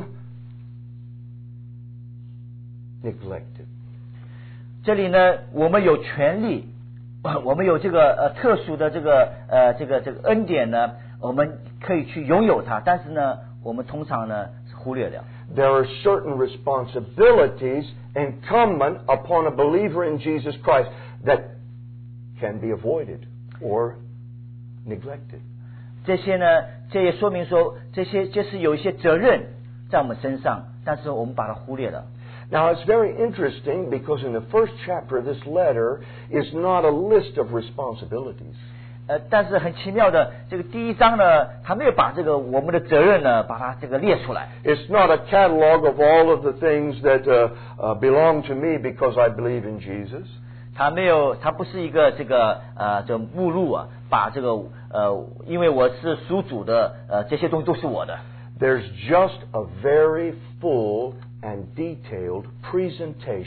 Speaker 2: neglected.
Speaker 1: 这里呢，我们有权利，我们有这个呃特殊的这个呃这个这个恩典呢，我们可以去拥有它，但是呢，我们通常呢是忽略了。
Speaker 2: There are certain responsibilities incumbent upon a believer in Jesus Christ that can be avoided or neglected.
Speaker 1: 这些呢，这也说明说，这些就是有一些责任在我们身上，但是我们把它忽略了。
Speaker 2: Now it's very interesting because in the first chapter of this letter is not a list of responsibilities.
Speaker 1: 呃，但是很奇妙的，这个第一章呢，他没有把这个我们的责任呢，把它这个列出来。
Speaker 2: It's not a catalog of all of the things that uh, uh, belong to me because I believe in Jesus.
Speaker 1: 他没有，他不是一个这个呃这目录啊，把这个呃，因为我是属主的，呃，这些东西都是我的。
Speaker 2: There's just a very full and detailed presentation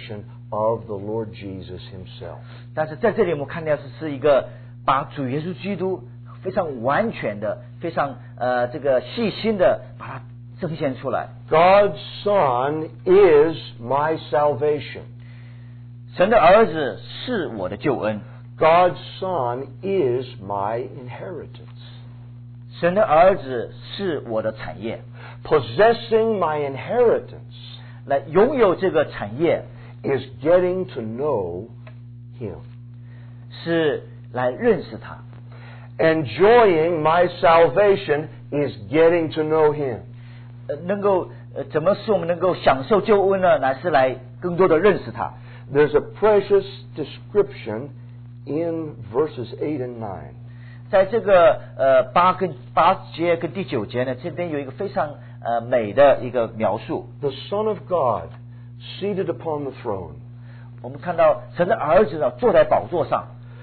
Speaker 2: of the Lord Jesus himself.
Speaker 1: 但是在这里我们看到是是一个把主耶稣基督非常完全的、非常呃这个细心的把它呈现出来。
Speaker 2: God's Son is my salvation.
Speaker 1: 神的儿子是我的救恩，
Speaker 2: God's Son is my inheritance.
Speaker 1: 神的儿子是我的产业。
Speaker 2: Possessing my inheritance
Speaker 1: 来拥有这个产业
Speaker 2: is getting to know him.
Speaker 1: 是来认识他，
Speaker 2: Enjoying my salvation is getting to know him.
Speaker 1: 呃，能够呃怎么使我们能够享受救恩呢？乃是来更多的认识他。
Speaker 2: There's a precious description in verses eight and nine.
Speaker 1: 在这个呃八跟八节跟第九节呢，这边有一个非常呃美的一个描述。
Speaker 2: The Son of God seated upon the throne,
Speaker 1: 我们看到神的儿子呢坐在宝座上，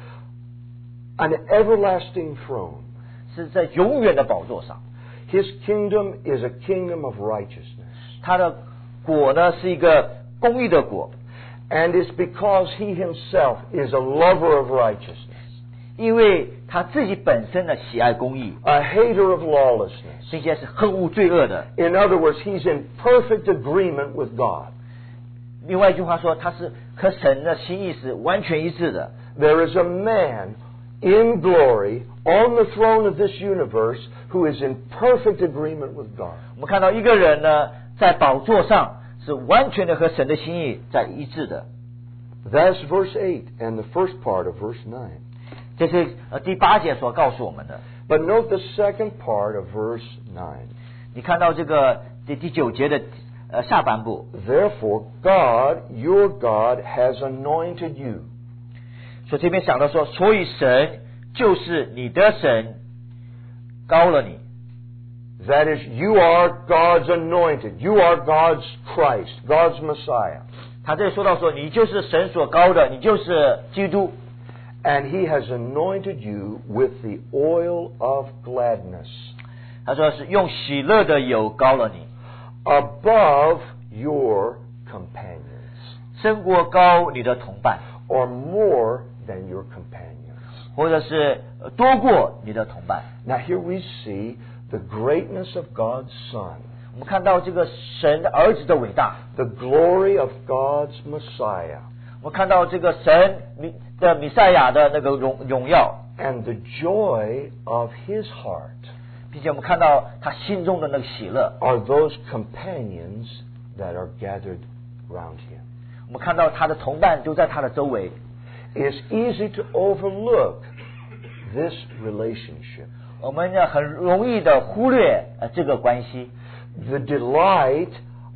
Speaker 2: an everlasting throne.
Speaker 1: 是在永远的宝座上。
Speaker 2: His kingdom is a kingdom of righteousness.
Speaker 1: 他的果呢是一个公义的果，
Speaker 2: And it's because he himself is a lover of righteousness,
Speaker 1: 因为他自己本身呢喜爱公义，
Speaker 2: a hater of lawlessness.
Speaker 1: 并且是恨恶罪恶的。
Speaker 2: In other words, he's in perfect agreement with God.
Speaker 1: 另外一句话说，他是和神的心意是完全一致的。
Speaker 2: There is a man in glory on the throne of this universe who is in perfect agreement with God.
Speaker 1: 我们看到一个人呢在宝座上是完全的和神的心意在一致的。
Speaker 2: That's verse eight and the first part of verse nine.
Speaker 1: 这是呃第八节所告诉我们的。
Speaker 2: But note the second part of verse nine.
Speaker 1: 你看到这个第第九节的呃下半部，
Speaker 2: Therefore, God, your God, has anointed you.
Speaker 1: 所以这边想到说，所以神就是你的神，高了你。
Speaker 2: That is, you are God's anointed. You are God's Christ, God's Messiah.
Speaker 1: 他这里说到说，你就是神所高的，你就是基督。
Speaker 2: And he has anointed you with the oil of gladness
Speaker 1: 他说是用喜乐的油高了你，
Speaker 2: above your companions,
Speaker 1: 胜过高你的同伴，
Speaker 2: or more than your companions.
Speaker 1: 或者是呃多过你的同伴。
Speaker 2: Now here we see the greatness of God's Son,
Speaker 1: 我们看到这个神的儿子的伟大，
Speaker 2: the glory of God's Messiah,
Speaker 1: 我们看到这个神弥的弥赛亚的那个荣荣耀，
Speaker 2: and the joy of his heart
Speaker 1: 并且我们看到他心中的那个喜乐。
Speaker 2: are those companions that are gathered round him.
Speaker 1: 我们看到他的同伴都在他的周围。
Speaker 2: It's easy to overlook this relationship,
Speaker 1: 我们呢很容易的忽略呃这个关系，
Speaker 2: the delight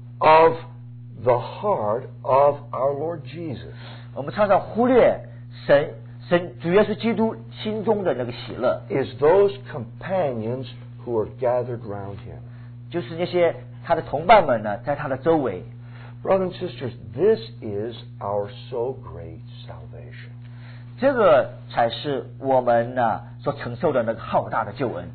Speaker 2: of the heart of our Lord Jesus.
Speaker 1: 我们常常忽略神神主耶稣基督心中的那个喜乐，
Speaker 2: Is those companions who are gathered round him.
Speaker 1: 就是那些他的同伴们呢在他的周围。
Speaker 2: Brothers and sisters, this is our so great salvation.
Speaker 1: 这个才是我们呢所承受的那个浩大的救恩，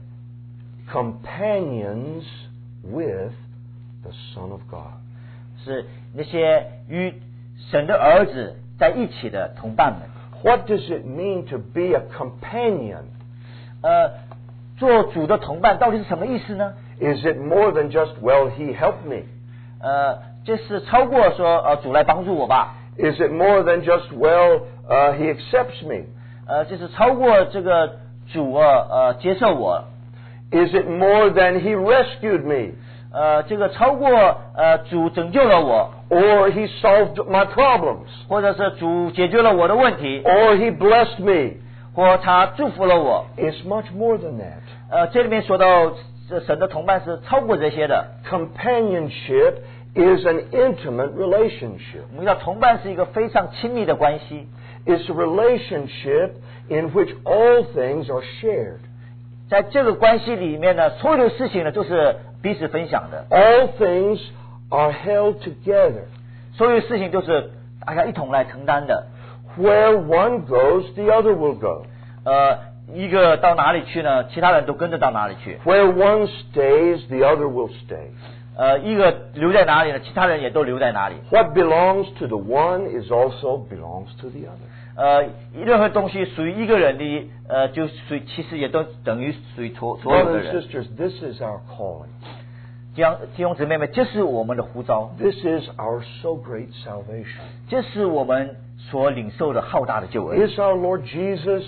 Speaker 2: Companions with the Son of God.
Speaker 1: 是那些与神的儿子在一起的同伴们。
Speaker 2: What does it mean to be a companion?
Speaker 1: 呃，做主的同伴到底是什么意思呢？
Speaker 2: Is it more than just, well, he helped me?
Speaker 1: 呃，这是超过说呃主来帮助我吧，
Speaker 2: Is it more than just, well, uh, he accepts me?
Speaker 1: 呃，这是超过这个主啊呃接受我，
Speaker 2: Is it more than he rescued me?
Speaker 1: 呃，这个超过呃主拯救了我，
Speaker 2: Or he solved my problems?
Speaker 1: 或者是主解决了我的问题，
Speaker 2: Or he blessed me?
Speaker 1: 或他祝福了我。
Speaker 2: It's much more than that.
Speaker 1: 呃，这里面说到这神的同伴是超过这些的。
Speaker 2: Companionship is an intimate relationship.
Speaker 1: 我们知道同伴是一个非常亲密的关系，
Speaker 2: It's a relationship in which all things are shared.
Speaker 1: 在这个关系里面呢，所有的事情呢都是彼此分享的，
Speaker 2: All things are held together.
Speaker 1: 所有的事情都是大家一同来承担的。
Speaker 2: Where one goes, the other will go.
Speaker 1: 呃，一个到哪里去呢？其他人都跟着到哪里去。
Speaker 2: Where one stays, the other will stay.
Speaker 1: 呃，一个留在哪里呢？其他人也都留在哪里。
Speaker 2: What belongs to the one is also belongs to the other.
Speaker 1: 呃，任何东西属于一个人的，呃，就属于其实也都等于属于所所有的
Speaker 2: Brothers and
Speaker 1: 人。
Speaker 2: sisters, this is our calling.
Speaker 1: 弟兄弟兄姊妹们，这是我们的呼召，
Speaker 2: This is our so great salvation.
Speaker 1: 这是我们所领受的浩大的救恩。
Speaker 2: Is our Lord Jesus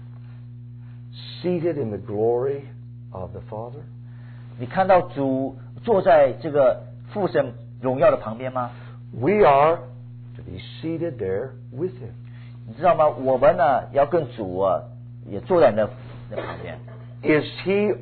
Speaker 2: seated in the glory of the Father?
Speaker 1: 你看到主坐在这个父神荣耀的旁边吗？
Speaker 2: We are to be seated there with Him.
Speaker 1: 你知道吗？我们呢要跟主啊也坐在那那旁边。
Speaker 2: Is He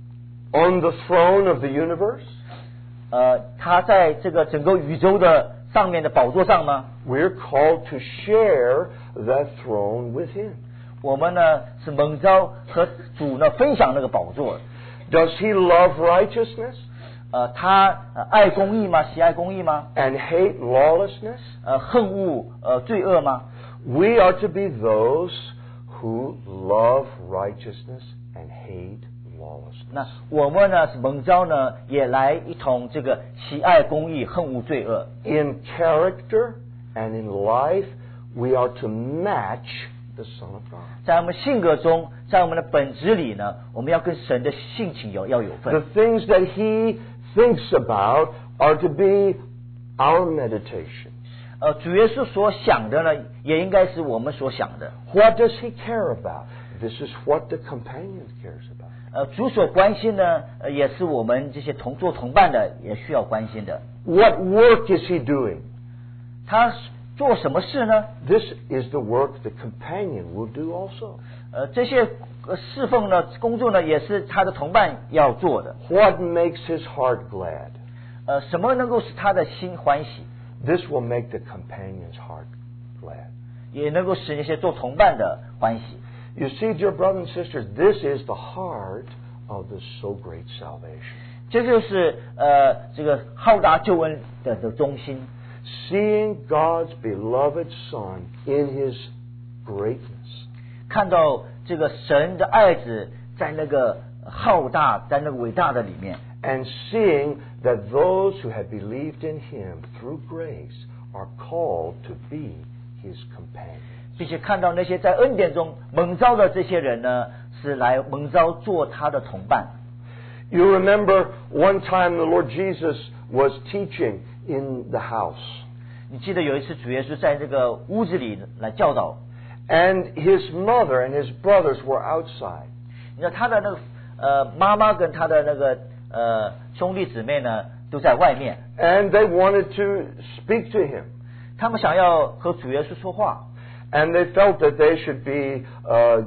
Speaker 2: on the throne of the universe?
Speaker 1: 呃，他在这个整个宇宙的上面的宝座上吗？
Speaker 2: We're called to share that throne with Him.
Speaker 1: 我们呢是蒙召和主呢分享那个宝座。
Speaker 2: Does He love righteousness
Speaker 1: 呃，他、呃、爱公义吗？喜爱公义吗？
Speaker 2: and hate lawlessness?
Speaker 1: 呃，恨恶呃罪恶吗？
Speaker 2: We are to be those who love righteousness and hate lawlessness.
Speaker 1: 那我们呢是蒙召呢也来一同这个喜爱公义，恨恶罪恶。
Speaker 2: In character and in life, we are to match the Son of God.
Speaker 1: 在我们性格中，在我们的本质里呢，我们要跟神的性情有要有
Speaker 2: The
Speaker 1: 份。
Speaker 2: things that He thinks about are to be our meditation.
Speaker 1: 呃，主耶稣所想的呢，也应该是我们所想的。
Speaker 2: What does He care about? This is what the companion cares about.
Speaker 1: 呃，主所关心呢，呃，也是我们这些同做同伴的也需要关心的。
Speaker 2: What work is He doing?
Speaker 1: 他做什么事呢？
Speaker 2: This is the work the companion will do also.
Speaker 1: 呃，这些呃侍奉呢，工作呢，也是他的同伴要做的。
Speaker 2: What makes His heart glad?
Speaker 1: 呃，什么能够使他的心欢喜，
Speaker 2: This will make the companion's heart glad.
Speaker 1: 也能够使那些做同伴的欢喜。
Speaker 2: You see, dear brothers and sisters, this is the heart of the so great salvation.
Speaker 1: 这就是呃这个浩大救恩的的中心。
Speaker 2: Seeing God's beloved Son in His greatness.
Speaker 1: 看到这个神的爱子在那个浩大，在那个伟大的里面，
Speaker 2: And seeing that those who have believed in Him through grace are called to be His companions.
Speaker 1: 并且看到那些在恩典中蒙召的这些人呢，是来蒙召做他的同伴。
Speaker 2: You remember one time the Lord Jesus was teaching in the house.
Speaker 1: 你记得有一次主耶稣在这个屋子里来教导，
Speaker 2: And His mother and His brothers were outside.
Speaker 1: 你知道他的那个呃妈妈跟他的那个呃兄弟姊妹呢都在外面，
Speaker 2: And they wanted to speak to Him.
Speaker 1: 他们想要和主耶稣说话，
Speaker 2: And they felt that they should be uh,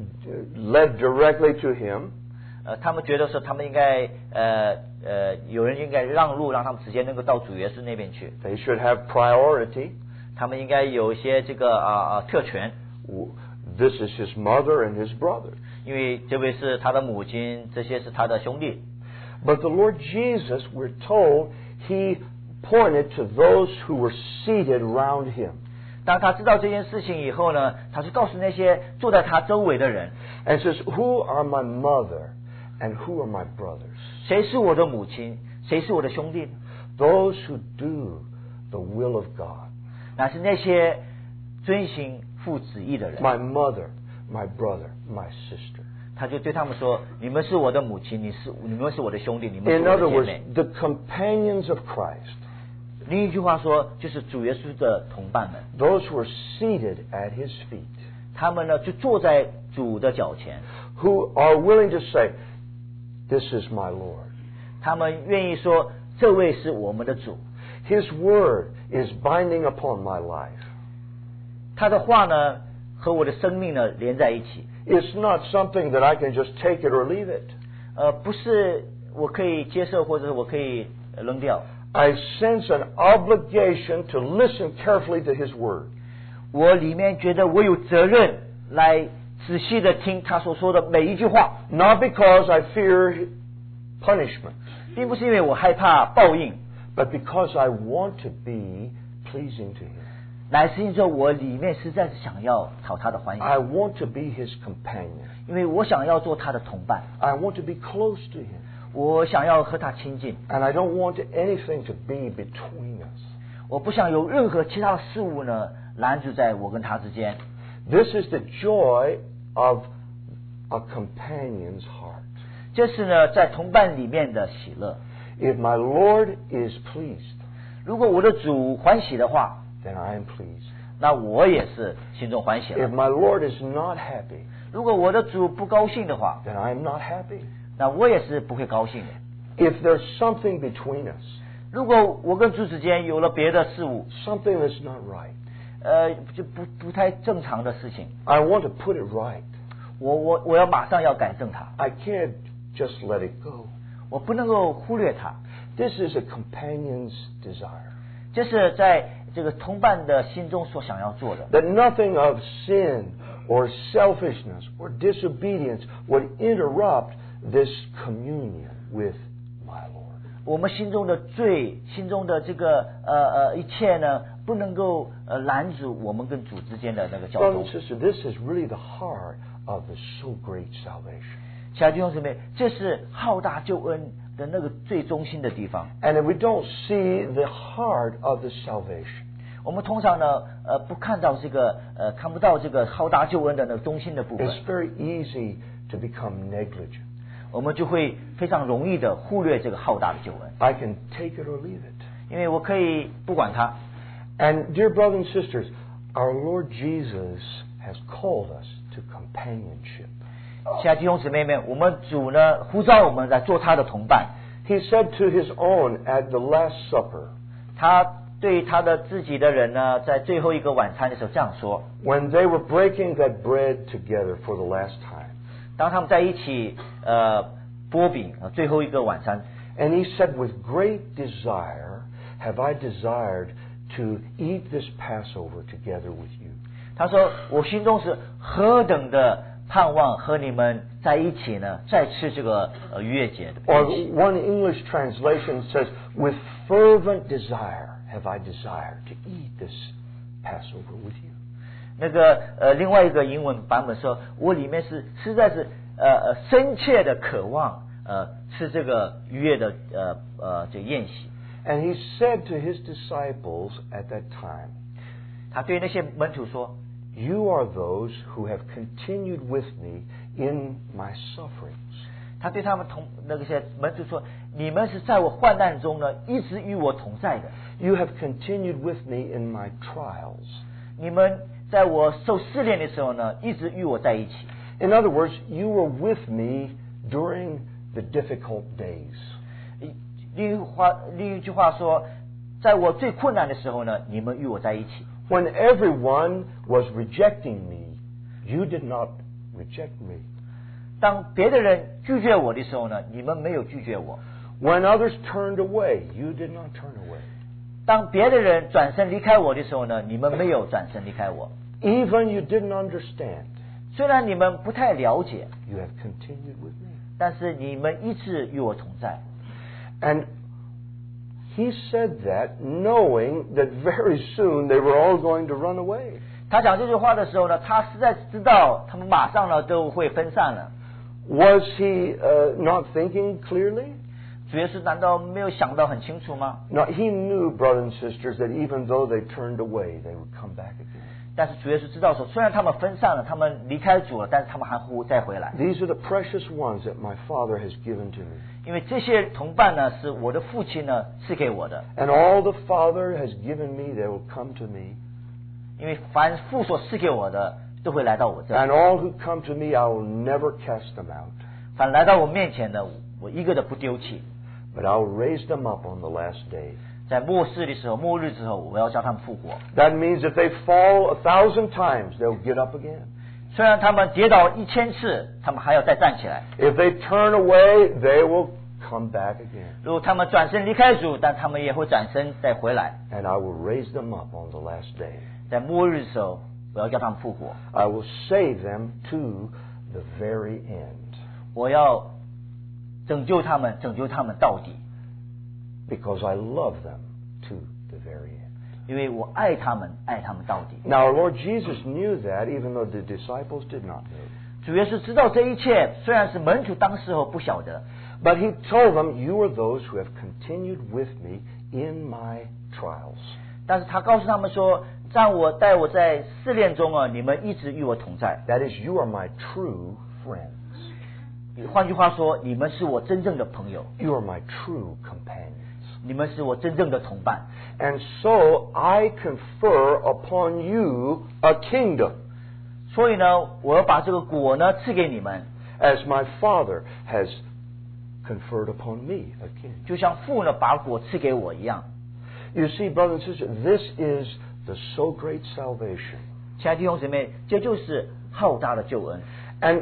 Speaker 2: led directly to Him.
Speaker 1: 呃，他们觉得说他们应该呃呃有人应该让路，让他们直接能够到主耶稣那边去，
Speaker 2: They should have priority.
Speaker 1: 他们应该有一些这个啊啊、特权，
Speaker 2: This is His mother and His brother.
Speaker 1: 因为这位是他的母亲，这些是他的兄弟。
Speaker 2: But the Lord Jesus, we're told, He pointed to those who were seated around Him.
Speaker 1: 当他知道这件事情以后呢，他就告诉那些坐在他周围的人，
Speaker 2: And says, Who are my mother and who are my brothers?
Speaker 1: 谁是我的母亲，谁是我的兄弟呢？
Speaker 2: Those who do the will of God.
Speaker 1: 那是那些遵行父旨意的人。
Speaker 2: My mother, my brother, my sister.
Speaker 1: 他就对他们说：“你们是我的母亲，你是你们是我的兄弟，你们是
Speaker 2: In
Speaker 1: 我
Speaker 2: other
Speaker 1: 的姐
Speaker 2: words,
Speaker 1: 妹。
Speaker 2: the companions of Christ, ”
Speaker 1: 另一句话说，就是主耶稣的同伴们，
Speaker 2: those who are seated at His feet,
Speaker 1: 他们呢就坐在主的脚前，
Speaker 2: who are willing to say, This is my Lord.
Speaker 1: 他们愿意说：“这位是我们的主。
Speaker 2: His word is binding upon my life. ”
Speaker 1: 他的话呢和我的生命呢连在一起，
Speaker 2: It's not something that I can just take it or leave it.
Speaker 1: 呃，不是我可以接受或者是我可以扔掉。
Speaker 2: I sense an obligation to listen carefully to His word.
Speaker 1: 我里面觉得我有责任来仔细的听他所说的每一句话，
Speaker 2: Not because I fear punishment,
Speaker 1: 并不是因为我害怕报应，
Speaker 2: but because I want to be pleasing to Him.
Speaker 1: 乃是因为我里面实在是想要讨他的欢喜，
Speaker 2: I want to be His companion.
Speaker 1: 因为我想要做他的同伴，
Speaker 2: I want to be close to Him.
Speaker 1: 我想要和他亲近，
Speaker 2: And I don't want anything to be between us.
Speaker 1: 我不想有任何其他的事物呢拦阻在我跟他之间。
Speaker 2: This is the joy of a companion's heart.
Speaker 1: 这是呢在同伴里面的喜乐。
Speaker 2: If my Lord is pleased,
Speaker 1: 如果我的主欢喜的话，
Speaker 2: then I am pleased.
Speaker 1: 那我也是心中欢喜了。
Speaker 2: If my Lord is not happy,
Speaker 1: 如果我的主不高兴的话，
Speaker 2: then I am not happy.
Speaker 1: 那我也是不会高兴的。
Speaker 2: If there's something between us,
Speaker 1: 如果我跟主之间有了别的事物，
Speaker 2: something that's not right,
Speaker 1: 呃，就不不太正常的事情，
Speaker 2: I want to put it right.
Speaker 1: 我我我要马上要改正它，
Speaker 2: I can't just let it go.
Speaker 1: 我不能够忽略它。
Speaker 2: This is a companion's desire.
Speaker 1: 这是在这个同伴的心中所想要做的。
Speaker 2: That nothing of sin or selfishness or disobedience would interrupt this communion with my Lord.
Speaker 1: 我们心中的罪，心中的这个呃呃一切呢，不能够呃拦阻我们跟主之间的那个交
Speaker 2: Brother
Speaker 1: 通
Speaker 2: and。sister, this is really the heart of the so great salvation.
Speaker 1: 亲爱的弟兄姊妹，这是浩大救恩的那个最中心的地方。
Speaker 2: And if we don't see the heart of the salvation,
Speaker 1: 我们通常呢，呃，不看到这个，呃，看不到这个浩大救恩的那个中心的部分，
Speaker 2: it's very easy to become negligent.
Speaker 1: 我们就会非常容易的忽略这个浩大的救恩，
Speaker 2: I can take it or leave it.
Speaker 1: 因为我可以不管它。
Speaker 2: And dear brothers and sisters, our Lord Jesus has called us to companionship.
Speaker 1: 亲爱的弟兄姊妹们，我们主呢呼召我们来做他的同伴。
Speaker 2: He said to his own at the Last Supper,
Speaker 1: 他对他的自己的人呢，在最后一个晚餐的时候这样说：
Speaker 2: when they were breaking that bread together for the last time,
Speaker 1: 当他们在一起呃剥饼，呃最后一个晚餐，
Speaker 2: and he said, with great desire have I desired to eat this Passover together with you.
Speaker 1: 他说：我心中是何等的盼望和你们在一起呢，再吃这个呃逾越节的
Speaker 2: Or
Speaker 1: 饼席。
Speaker 2: one English translation says, with fervent desire have I desired to eat this Passover with you.
Speaker 1: 那个呃，另外一个英文版本说，我里面是实在是呃呃深切的渴望呃吃这个逾越的呃呃这个宴席。
Speaker 2: And he said to his disciples at that time,
Speaker 1: 他对那些门徒说，
Speaker 2: you are those who have continued with me in my sufferings.
Speaker 1: 他对他们同那个些门徒说，你们是在我患难中呢一直与我同在的，
Speaker 2: You have continued with me in my trials.
Speaker 1: 你们在我受试炼的时候呢一直与我在一起。
Speaker 2: In other words, you were with me during the difficult days.
Speaker 1: 另一话，另一句话说，在我最困难的时候呢，你们与我在一起。
Speaker 2: When everyone was rejecting me, you did not reject me.
Speaker 1: 当别的人拒绝我的时候呢，你们没有拒绝我；
Speaker 2: When others turned away, you did not turn away.
Speaker 1: 当别的人转身离开我的时候呢，你们没有转身离开我。
Speaker 2: Even you didn't understand,
Speaker 1: 虽然你们不太了解，
Speaker 2: you have continued with me.
Speaker 1: 但是你们一直与我同在。
Speaker 2: And he said that knowing that very soon they were all going to run away.
Speaker 1: 他讲这句话的时候呢，他实在知道他们马上呢都会分散了。
Speaker 2: Was he uh, not thinking clearly?
Speaker 1: 主耶稣难道没有想到很清楚吗？
Speaker 2: No, he knew, brothers and sisters, that even though they turned away, they would come back again.
Speaker 1: 但是主耶稣知道说，虽然他们分散了，他们离开主了，但是他们还会再回来。
Speaker 2: These are the precious ones that my Father has given to me.
Speaker 1: 因为这些同伴呢，是我的父亲呢赐给我的。
Speaker 2: And all the Father has given me, they will come to me.
Speaker 1: 因为凡父所赐给我的，都会来到我这里。
Speaker 2: And all who come to me, I will never cast them out.
Speaker 1: 凡来到我面前的，我一个都不丢弃。
Speaker 2: But I will raise them up on the last day.
Speaker 1: 在末世的时候，末日之后，我要叫他们复活。
Speaker 2: That means if they fall a thousand times, they'll get up again.
Speaker 1: 虽然他们跌倒一千次，他们还要再站起来。
Speaker 2: If they turn away, they will come back again.
Speaker 1: 如果他们转身离开主，但他们也会转身再回来。
Speaker 2: And I will raise them up on the last day.
Speaker 1: 在末日的时候，我要叫他们复活。
Speaker 2: I will save them to the very end.
Speaker 1: 我要拯救他们，拯救他们到底，
Speaker 2: Because I love them to the very end.
Speaker 1: 因为我爱他们，爱他们到底。
Speaker 2: Now, our Lord Jesus knew that, even though the disciples did not know.
Speaker 1: 主耶稣知道这一切，虽然是门徒当时候不晓得，
Speaker 2: but he told them, "You are those who have continued with me in my trials."
Speaker 1: 但是他告诉他们说，在我带我在试炼中啊，你们一直与我同在。
Speaker 2: That is, you are my true friends.
Speaker 1: 换句话说，你们是我真正的朋友，
Speaker 2: You are my true companions.
Speaker 1: 你们是我真正的同伴。
Speaker 2: And so I confer upon you a kingdom,
Speaker 1: 所以呢，我要把这个果呢赐给你们，
Speaker 2: as my Father has conferred upon me a kingdom.
Speaker 1: 就像父呢把果赐给我一样。
Speaker 2: You see, brothers and sisters, this is the so great salvation.
Speaker 1: 亲爱的弟兄姊妹，这就是浩大的救恩。
Speaker 2: And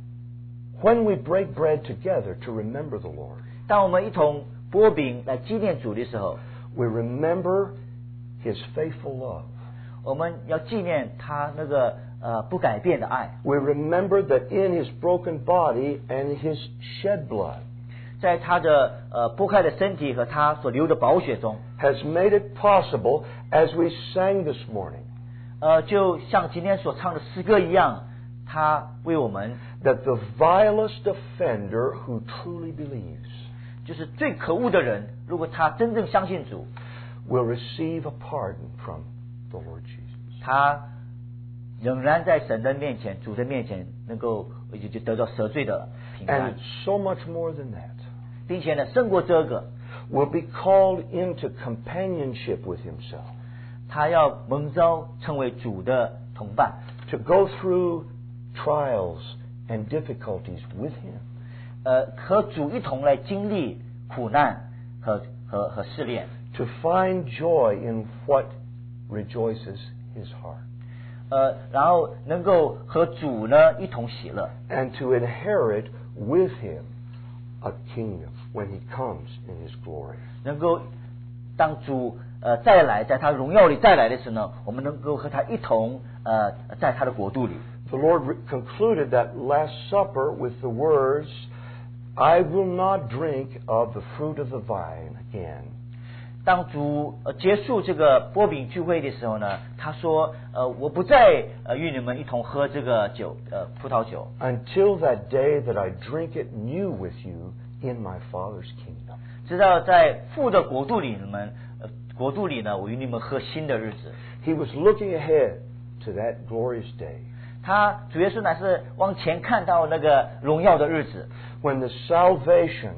Speaker 2: when we break bread together to remember the Lord,
Speaker 1: 当我们一同擘饼来纪念主的时候，
Speaker 2: we remember His faithful love.
Speaker 1: 我们要纪念他那个呃不改变的爱，
Speaker 2: We remember that in His broken body and His shed blood
Speaker 1: 在他的呃剥开的身体和他所流的宝血中，
Speaker 2: has made it possible, as we sang this morning,
Speaker 1: 呃，就像今天所唱的诗歌一样，他为我们
Speaker 2: that the vilest offender who truly believes
Speaker 1: 就是最可恶的人，如果他真正相信主，
Speaker 2: will receive a pardon from the Lord Jesus.
Speaker 1: 他仍然在神的面前、主的面前能够就就得到赦罪的平
Speaker 2: And
Speaker 1: 安，
Speaker 2: so much more than that,
Speaker 1: 并且呢，胜过这个，
Speaker 2: will be called into companionship with Himself,
Speaker 1: 他要蒙召成为主的同伴，
Speaker 2: to go through trials and difficulties with Him,
Speaker 1: 呃，和主一同来经历苦难和和和试炼，
Speaker 2: to find joy in what rejoices His heart,
Speaker 1: 呃，然后能够和主呢一同喜乐，
Speaker 2: and to inherit with Him a kingdom when He comes in His glory.
Speaker 1: 能够当主呃再来，在他荣耀里再来的时候呢，我们能够和他一同呃在他的国度里。
Speaker 2: The Lord re- concluded that Last Supper with the words, "I will not drink of the fruit of the vine again."
Speaker 1: 当主呃结束这个波饼聚会的时候呢，他说呃我不再呃与你们一同喝这个酒呃葡萄酒，
Speaker 2: Until that day that I drink it new with you in my Father's kingdom.
Speaker 1: 直到在父的国度里你们呃国度里呢，我与你们喝新的日子。
Speaker 2: He was looking ahead to that glorious day
Speaker 1: 他主耶稣乃是往前看到那个荣耀的日子，
Speaker 2: when the salvation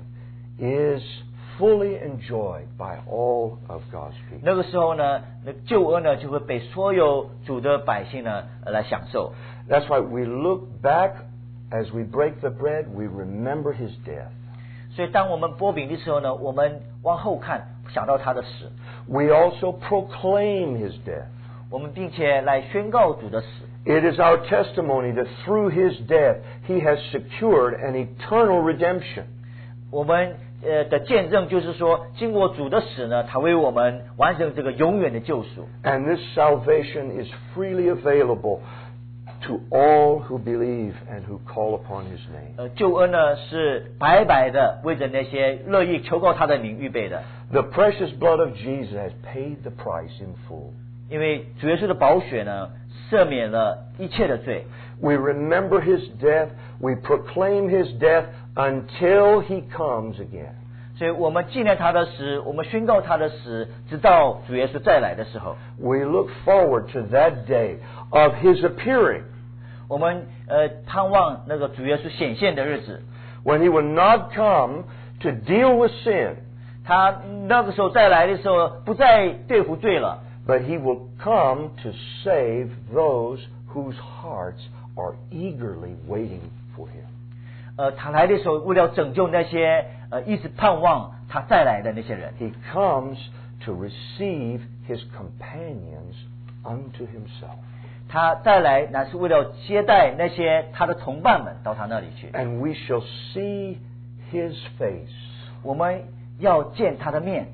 Speaker 2: is fully enjoyed by all of God's people.
Speaker 1: 那个时候呢，那救恩呢就会被所有主的百姓呢呃来享受。
Speaker 2: That's why we look back as we break the bread, we remember His death.
Speaker 1: 所以当我们剥饼的时候呢，我们往后看，想到他的死，
Speaker 2: We also proclaim His death.
Speaker 1: 我们并且来宣告主的死。
Speaker 2: It is our testimony that through His death He has secured an eternal redemption.
Speaker 1: 我们呃的见证就是说，经过主的死呢，他为我们完成这个永远的救赎。
Speaker 2: And this salvation is freely available to all who believe and who call upon His name.
Speaker 1: 呃，救恩呢是白白的为着那些乐意求告他的名预备的，
Speaker 2: The precious blood of Jesus has paid the price in full.
Speaker 1: 因为主耶稣的宝血呢赦免了一切的罪。
Speaker 2: We remember His death. We proclaim His death until He comes again.
Speaker 1: 所以我们纪念他的死，我们宣告他的死，直到主耶稣再来的时候。
Speaker 2: We look forward to that day of His appearing,
Speaker 1: 我们呃盼望那个主耶稣显现的日子，
Speaker 2: when He will not come to deal with sin,
Speaker 1: 他那个时候再来的时候，不再对付罪了，
Speaker 2: but He will come to save those whose hearts are eagerly waiting for Him.
Speaker 1: 呃，他来的时候，为了拯救那些呃一直盼望他再来的那些人，
Speaker 2: He comes to receive His companions unto Himself.
Speaker 1: 他再来乃是为了接待那些他的同伴们到他那里去。
Speaker 2: And we shall see His face,
Speaker 1: 我们要见他的面，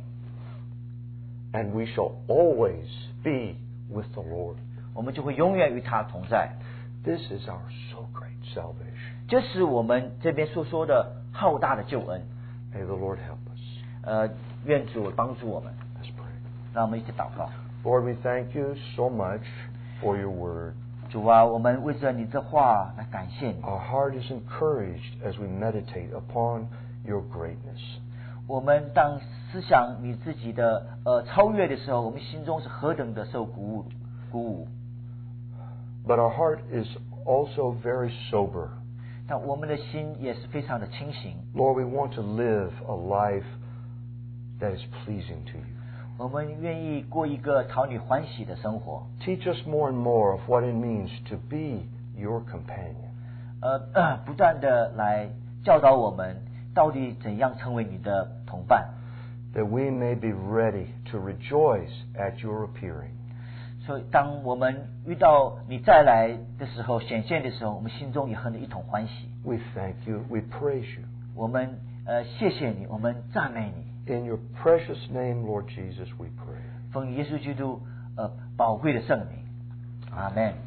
Speaker 2: and we shall always be with the Lord.
Speaker 1: 我们就会永远与他同在。
Speaker 2: This is our so great salvation.
Speaker 1: 这是我们这边所说的浩大的救恩。
Speaker 2: May the Lord help us.
Speaker 1: 呃，愿主帮助我们，
Speaker 2: Let's pray.
Speaker 1: 让我们一起祷告。
Speaker 2: Lord, we thank you so much for your word.
Speaker 1: 主啊，我们为着你这话来感谢你。
Speaker 2: Our heart is encouraged as we meditate upon your greatness.
Speaker 1: 我们当思想你自己的呃超越的时候，我们心中是何等的受鼓舞鼓舞。
Speaker 2: But our heart is also very sober.
Speaker 1: 但我们的心也是非常的清醒。
Speaker 2: Lord, we want to live a life that is pleasing to you.
Speaker 1: 我们愿意过一个讨你欢喜的生活。
Speaker 2: Teach us more and more of what it means to be your companion.
Speaker 1: 呃，不断的来教导我们，到底怎样成为你的同伴。
Speaker 2: That we may be ready to rejoice at your appearing.
Speaker 1: 所以，当我们遇到你再来的时候，显现的时候，我们心中也和你一同欢喜。
Speaker 2: We thank you. We praise you.
Speaker 1: 我们呃谢谢你，我们赞美你。
Speaker 2: In your precious name, Lord Jesus, we pray.
Speaker 1: 奉耶稣基督呃宝贵的圣名，阿门。